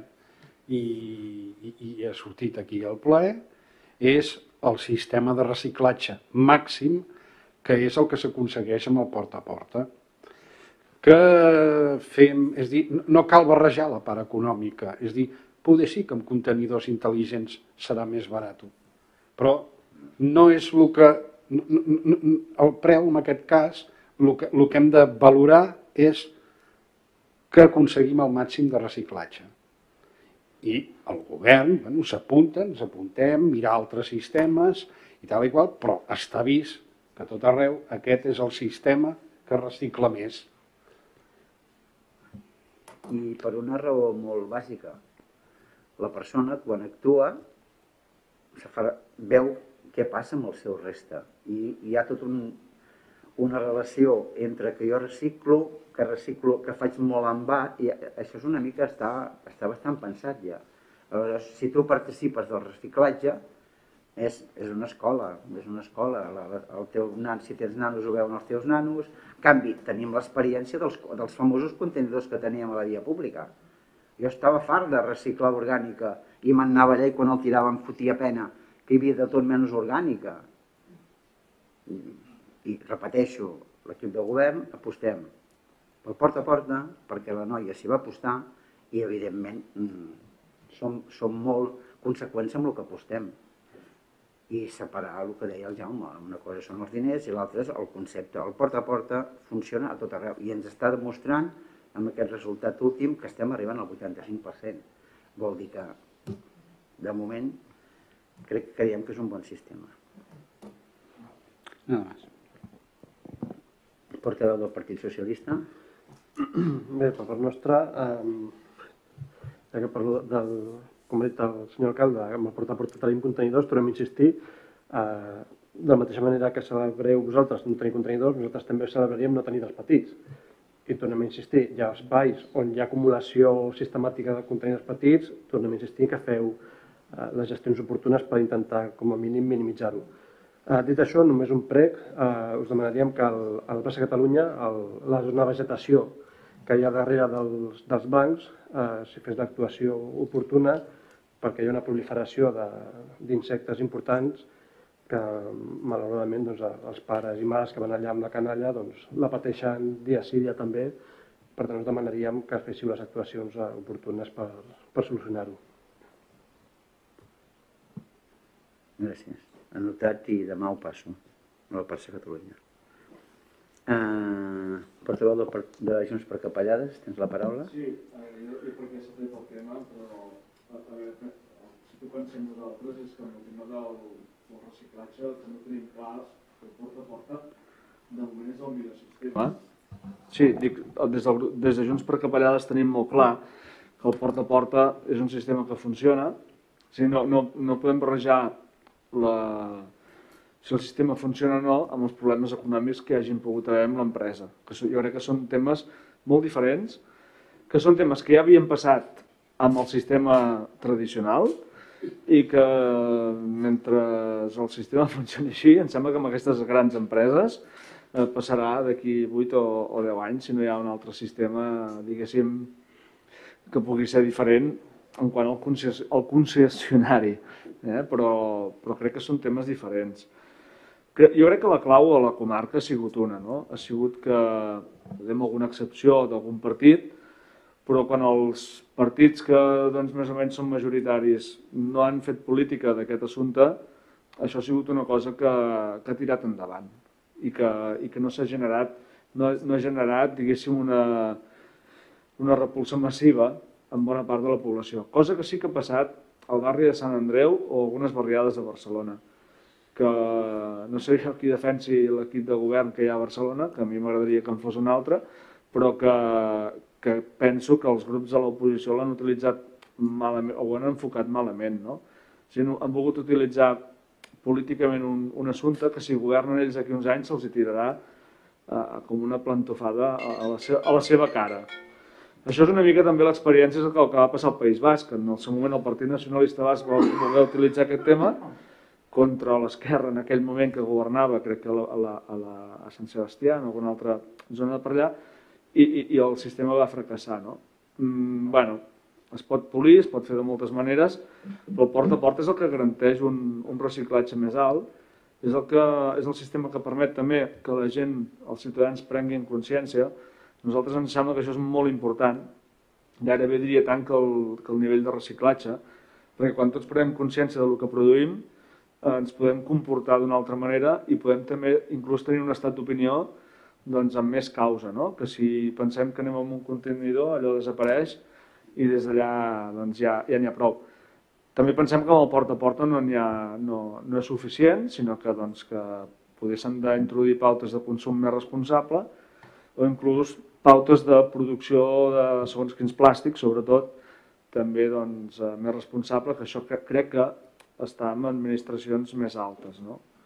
i ha sortit aquí al ple, és el sistema de reciclatge màxim, que és el que s'aconsegueix amb el porta a porta. Que fem, és dir, no cal barrejar la part econòmica, és dir, poder sí que amb contenidors intel·ligents serà més barat, però no és el que, el preu en aquest cas, el que hem de valorar és que aconseguim el màxim de reciclatge. I el govern, ens apuntem, mirar altres sistemes i tal i qual, però està vist que a tot arreu aquest és el sistema que recicla més. I per una raó molt bàsica, la persona quan actua veu què passa amb el seu reste i hi ha tota una relació entre que jo reciclo, que faig molt en va, i això és una mica, està bastant pensat ja. Aleshores, si tu participes del reciclatge, és una escola, el teu nan, si tens nanos ho veuen els teus nanos, en canvi tenim l'experiència dels famosos contenidors que teníem a la via pública. Jo estava fart de reciclar orgànica i me'n anava allà i quan el tirava em fotia pena, que hi havia de tot menys orgànica. I repeteixo, l'equip de govern apostem pel porta a porta perquè la Noia s'hi va apostar i evidentment som molt conseqüents amb el que apostem i separar el que deia el Jaume, una cosa són els diners i l'altra és el concepte. El porta a porta funciona a tot arreu i ens està demostrant amb aquest resultat últim, que estem arribant al 85%. Vol dir que, de moment, creiem que és un bon sistema. Nada más. Portaveu del Partit Socialista. Bé, per part nostra, ja que parlo del, com ha dit el senyor alcalde, amb el porta-porta tenim contenidors, tornem a insistir, de la mateixa manera que celebreu vosaltres no tenir contenidors, nosaltres també celebraríem no tenir dels petits. I tornem a insistir, hi ha espais on hi ha acumulació sistemàtica de contenidors petits, tornem a insistir que feu les gestions oportunes per intentar, com a mínim, minimitzar-ho. Dit això, només un prec, us demanaríem que a la plaça Catalunya, la zona de vegetació que hi ha darrere dels bancs, si fes l'actuació oportuna, perquè hi ha una proliferació d'insectes importants que, malauradament, els pares i mares que van allà amb la canalla la pateixen dia sí, dia també. Per tant, us demanaríem que féssiu les actuacions oportunes per solucionar-ho. Gràcies. Anotat i demà ho passo a la plaça Catalunya. Portaveu de Junts per Capellades, tens la paraula? Sí, jo perquè s'ha fet el tema, però a veure, si tu pensem nosaltres és que amb el tema del reciclatge que no tenim clar que porta a porta de moment és el millor sistema. Sí, dic, des de Junts per Capellades tenim molt clar que el porta a porta és un sistema que funciona. O sigui, no podem barrejar si el sistema funciona o no amb els problemes econòmics que hagin pogut haver amb l'empresa. Jo crec que són temes molt diferents, que són temes que ja havien passat amb el sistema tradicional i que mentre el sistema funcioni així, em sembla que amb aquestes grans empreses passarà d'aquí 8 o 10 anys si no hi ha un altre sistema, diguéssim, que pugui ser diferent en quant al concessionari, però crec que són temes diferents. Jo crec que la clau a la comarca ha sigut una, ha sigut que tenim alguna excepció d'algun partit, però quan els partits que més o menys són majoritaris no han fet política d'aquest assumpte, això ha sigut una cosa que ha tirat endavant i que no ha generat, diguéssim, una repulsa massiva en bona part de la població. Cosa que sí que ha passat al barri de Sant Andreu o algunes barriades de Barcelona, que no sé jo qui defensi l'equip de govern que hi ha a Barcelona, que a mi m'agradaria que en fos un altre, però que penso que els grups de l'oposició l'han utilitzat malament, o ho han enfocat malament. Han volgut utilitzar políticament un assumpte que si governen ells d'aquí uns anys se'ls tirarà com una plantofada a la seva cara. Això és una mica també l'experiència del que va passar al País Basc. En el seu moment el Partit Nacionalista Basc va voler utilitzar aquest tema contra l'esquerra en aquell moment que governava, crec que a Sant Sebastià, en alguna altra zona de per allà, i el sistema va fracassar. Bueno, es pot polir, es pot fer de moltes maneres, però el porta a porta és el que garanteix un reciclatge més alt, és el sistema que permet també que la gent, els ciutadans, prenguin consciència. A nosaltres ens sembla que això és molt important, gairebé diria tant que el nivell de reciclatge, perquè quan tots prenem consciència del que produïm, ens podem comportar d'una altra manera i podem també inclús tenir un estat d'opinió amb més causa, que si pensem que anem amb un contenidor allò desapareix i des d'allà ja n'hi ha prou. També pensem que amb el porta a porta no és suficient, sinó que potser s'han d'introduir pautes de consum més responsable o inclús pautes de producció de segons quins plàstics, sobretot també més responsable, que això crec que està en administracions més altes.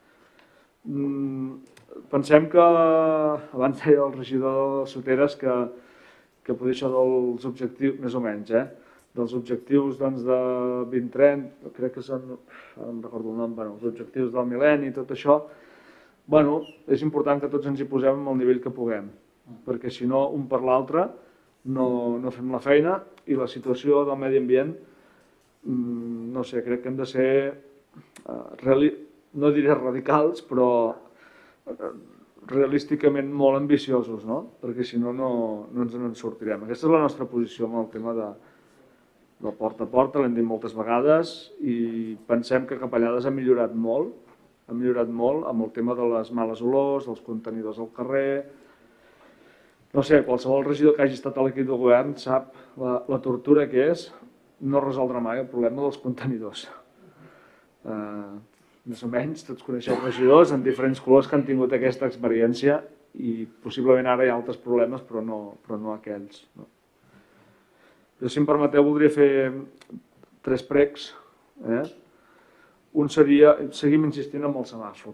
Pensem que, abans deia el regidor Soteres, que poder això dels objectius, més o menys, dels objectius de 2030, crec que són, no em recordo el nom, els objectius del mil·lenni i tot això, és important que tots ens hi posem al nivell que puguem, perquè si no, un per l'altre, no fem la feina i la situació del medi ambient, no sé, crec que hem de ser, no diré radicals, però realísticament molt ambiciosos, perquè si no, no ens en sortirem. Aquesta és la nostra posició amb el tema del porta a porta, l'hem dit moltes vegades, i pensem que Capellades ha millorat molt amb el tema de les males olors, dels contenidors al carrer, no sé, qualsevol regidor que hagi estat a l'equip de govern sap la tortura que és no resoldre mai el problema dels contenidors. Més o menys tots coneixeu regidors en diferents colors que han tingut aquesta experiència i possiblement ara hi ha altres problemes però no aquells. Jo, si em permeteu, voldria fer 3 pregs. Un seria, seguim insistint amb el semàfor.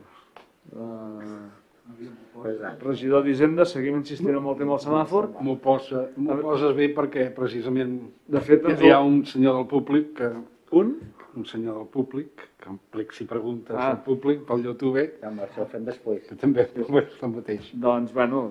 Regidor d'Hisenda, seguim insistint amb el tema del semàfor. M'ho poses bé perquè precisament hi ha un senyor del públic que... Un senyor del públic que em plexi preguntes al públic pel YouTube. Ja, això ho fem després. Que també és el mateix. Doncs, bueno,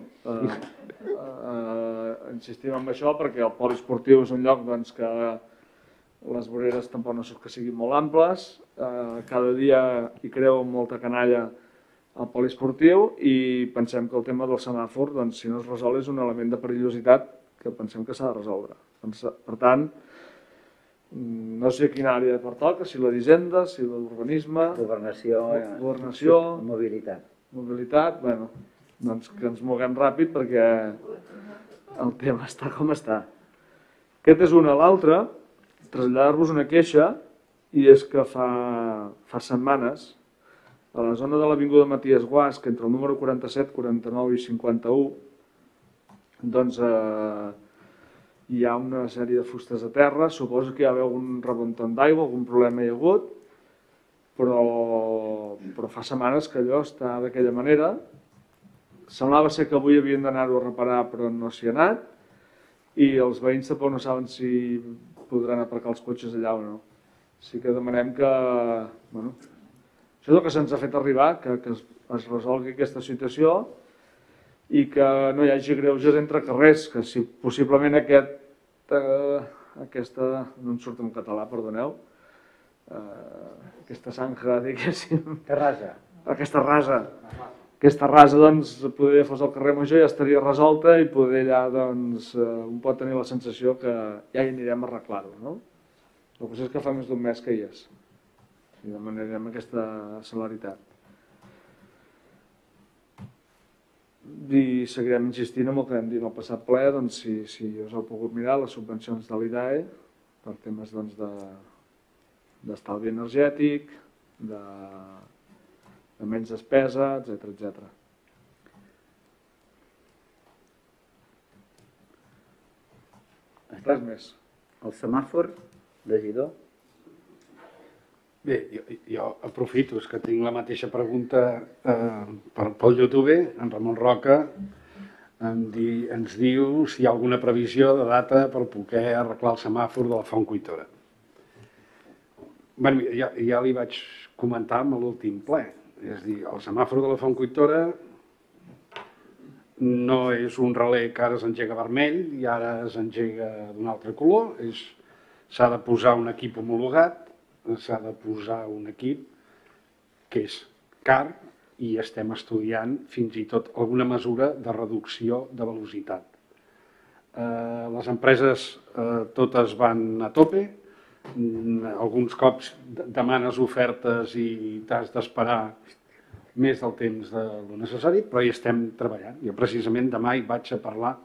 insistim en això perquè el poliesportiu és un lloc que les voreres tampoc no és que siguin molt amples. Cada dia hi creu molta canalla al poliesportiu i pensem que el tema del semàfor, si no es resol, és un element de perillositat que pensem que s'ha de resoldre. Per tant, no sé quina àrea pertoca, si la d'Hisenda, si la d'Urbanisme... Governació, mobilitat. Mobilitat, bueno, doncs que ens moguem ràpid perquè el tema està com està. Aquest és una. L'altre, traslladar-vos una queixa, i és que fa setmanes, a la zona de l'Avinguda Maties Guasch, entre el número 47, 49 i 51, doncs hi ha una sèrie de fustes a terra, suposo que hi ha algun rebonton d'aigua, algun problema hi ha hagut, però fa setmanes que allò està d'aquella manera. Semblava ser que avui havien d'anar-ho a reparar, però no s'hi ha anat, i els veïns tampoc no saben si podran aparcar els cotxes allà o no. Així que demanem que... Això és el que se'ns ha fet arribar, que es resolgui aquesta situació i que no hi hagi greuges entre carrers, que si possiblement aquesta, no em surt en català, perdoneu, aquesta zanja, diguéssim... Aquesta rasa, doncs, poder fos el carrer Major ja estaria resolta i poder allà, doncs, un pot tenir la sensació que ja hi anirem a arreglar-ho, no? El que és que fa més d'un mes que hi és. I demanarem aquesta celeritat. I seguirem insistint en el que hem dit al passat ple, doncs, si us heu pogut mirar les subvencions de l'IDAE per temes d'estalvi energètic, de menys despesa, etc. Res més. El semàfor, regidor? Bé, jo aprofito, és que tinc la mateixa pregunta pel YouTube. En Ramon Roca ens diu si hi ha alguna previsió de data per poder arreglar el semàfor de la Font Cuitora. Ja li vaig comentar amb l'últim ple. És a dir, el semàfor de la Font Cuitora no és un relé que ara s'engega vermell i ara s'engega d'un altre color. S'ha de posar un equip homologat, s'ha de posar un equip que és car i estem estudiant fins i tot alguna mesura de reducció de velocitat. Les empreses totes van a tope, alguns cops demanes ofertes i t'has d'esperar més del temps del necessari, però hi estem treballant. Jo precisament demà hi vaig a parlar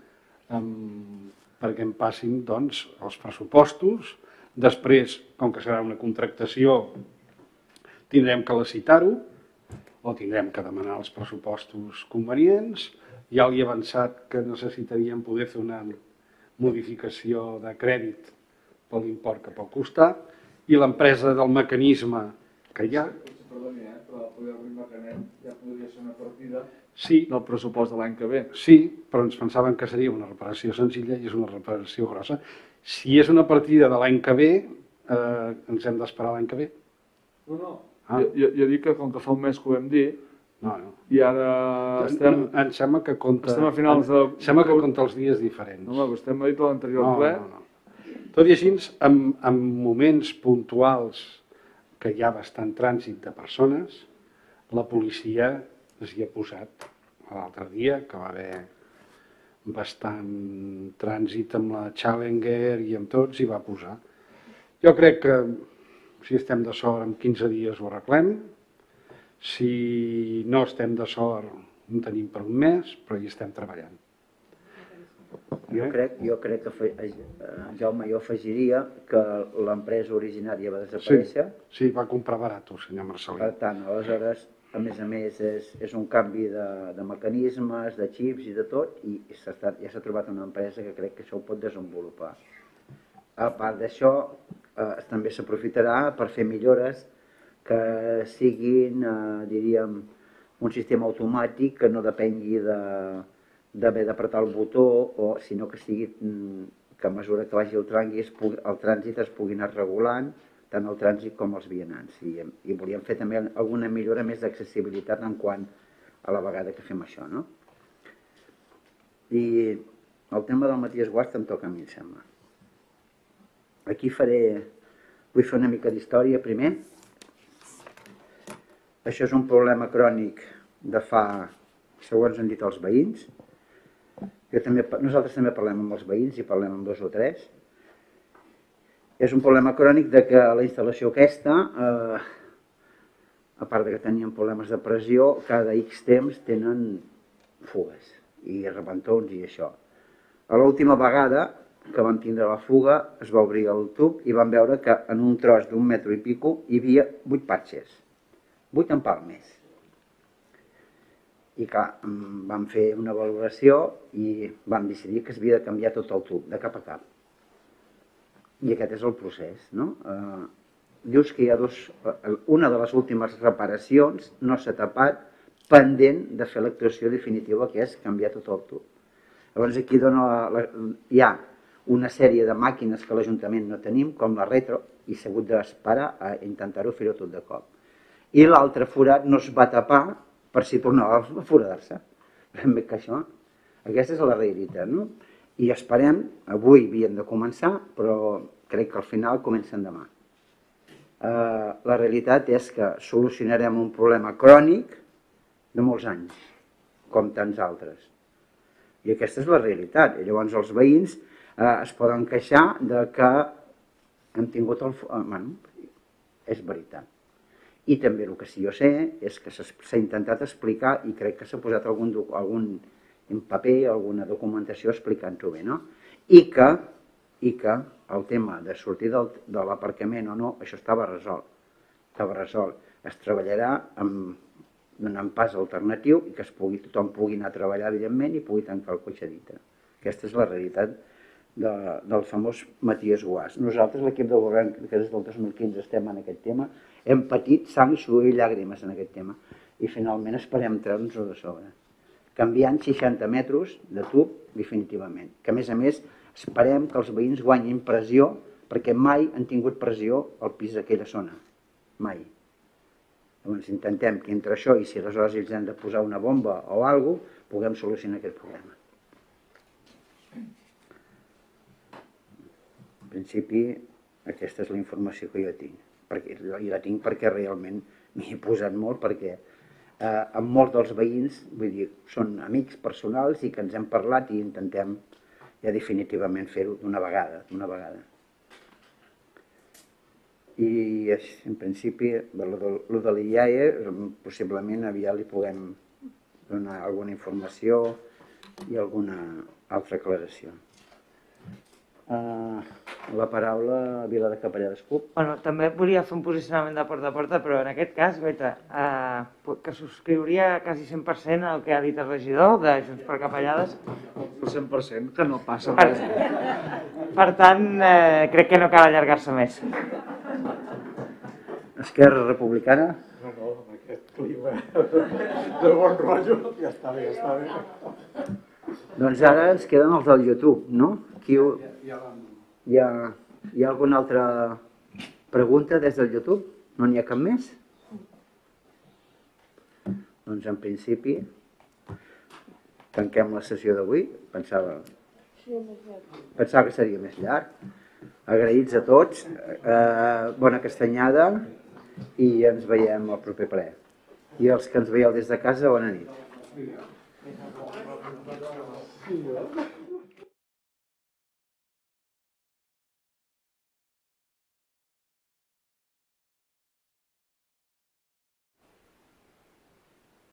perquè em passin els pressupostos. Després, com que serà una contractació, tindrem que licitar-ho o tindrem que demanar els pressupostos convenients. Ja li he avançat que necessitaríem poder fer una modificació de crèdit per l'import que pot costar i l'empresa del mecanisme que hi ha... Perdoni, però poder obrir mecanisme ja podria ser una partida Sí, del pressupost de l'any que ve. sí, però ens pensàvem que seria una reparació senzilla i és una reparació grossa. Si és una partida de l'any que ve, ens hem d'esperar l'any que ve. No. Jo dic que com que fa un mes que ho vam dir, No. i ara estem... Em sembla que compta... Estem a finals de... Sembla que compta els dies diferents. No, vostè m'ha dit a l'anterior ple. Tot i així, en moments puntuals que hi ha bastant trànsit de persones, la policia s'hi ha posat. L'altre dia, que va haver bastant trànsit amb la Challenger i amb tots, s'hi va posar. Jo crec que si estem de sort en 15 dies ho arreglem. Si no estem de sort, en tenim per un mes, però hi estem treballant. Jo crec que, Jaume, jo afegiria que l'empresa originària va desaparèixer. Sí, va comprar barat, senyor Marcelí. Per tant, aleshores, a més, és un canvi de mecanismes, de xips i de tot, i ja s'ha trobat una empresa que crec que això ho pot desenvolupar. A part d'això, també s'aprofitarà per fer millores que siguin, diríem, un sistema automàtic que no depengui d'haver d'apretar el botó, sinó que sigui que a mesura que vagi el trànsit es pugui anar regulant tant el trànsit com els vianants. I volíem fer també alguna millora més d'accessibilitat en quant a la vegada que fem això, no? I el tema del Matías Guasch em toca a mi, em sembla. Aquí vull fer una mica d'història primer. Això és un problema crònic de fa, segons han dit els veïns. Nosaltres també parlem amb els veïns i parlem amb 2 o 3. És un problema crònic de que la instal·lació aquesta, a part que tenien problemes de pressió, cada X temps tenen fugues i rebentons i això. A l'última vegada que vam tindre la fuga es va obrir el tub i vam veure que en un tros d'1 metro i pico hi havia 8 patxes, 8 empalmes. I clar, vam fer una valoració i vam decidir que s'havia de canviar tot el tub, de cap a cap. I aquest és el procés, no? Dius que hi ha una de les últimes reparacions no s'ha tapat pendent de fer l'actuació definitiva, que és canviar tot el tub. Llavors aquí hi ha una sèrie de màquines que l'Ajuntament no tenim, com la retro, i s'ha hagut d'esperar a intentar-ho fer-ho tot de cop. I l'altre forat no es va tapar per si tornava a foradar-se. Ben bé que això, aquesta és la realitat, no? I esperem, avui havien de començar, però crec que al final comencen demà. La realitat és que solucionarem un problema crònic de molts anys, com tants altres. I aquesta és la realitat. I llavors els veïns es poden queixar de que hem tingut el... Bueno, és veritat. I també el que sí jo sé és que s'ha intentat explicar i crec que s'ha posat algun paper, alguna documentació explicant-ho bé, no? I que el tema de sortir de l'aparcament o no, això estava resolt. Estava resolt. Es treballarà donant pas alternatiu i que tothom pugui anar a treballar, evidentment, i pugui tancar el cotxe dintre. Aquesta és la realitat del famós Matías Guasch. Nosaltres, l'equip de govern, que des del 2015 estem en aquest tema, hem patit sang, suor i llàgrimes en aquest tema i finalment esperem treure-nos-ho de sobre. Canviant 60 metres de tub definitivament. Que a més esperem que els veïns guanyin pressió perquè mai han tingut pressió al pis d'aquella zona. Mai. Llavors intentem que entre això i si aleshores ells han de posar una bomba o alguna cosa, puguem solucionar aquest problema. En principi, aquesta és la informació que jo tinc. I la tinc perquè realment m'hi he posat molt, perquè amb molts dels veïns, vull dir, són amics personals i que ens hem parlat i intentem ja definitivament fer-ho d'una vegada. I en principi, el de l'IAE, possiblement aviat li puguem donar alguna informació i alguna altra aclaració. La paraula a Vila de Capellades CUP. També volia fer un posicionament de porta a porta, però en aquest cas, que subscriuria quasi 100% el que ha dit el regidor de Junts per Capellades. El 100%, que no passa res. Per tant, crec que no cal allargar-se més. Esquerra Republicana? No, amb aquest clima de bon rotllo, ja està bé. Doncs ara ens queden els del YouTube, no? Hi ha alguna altra pregunta des del YouTube? No n'hi ha cap més? Doncs en principi tanquem la sessió d'avui. Pensava que seria més llarg. Agraïts a tots, bona castanyada i ens veiem al proper ple. I els que ens veieu des de casa, bona nit.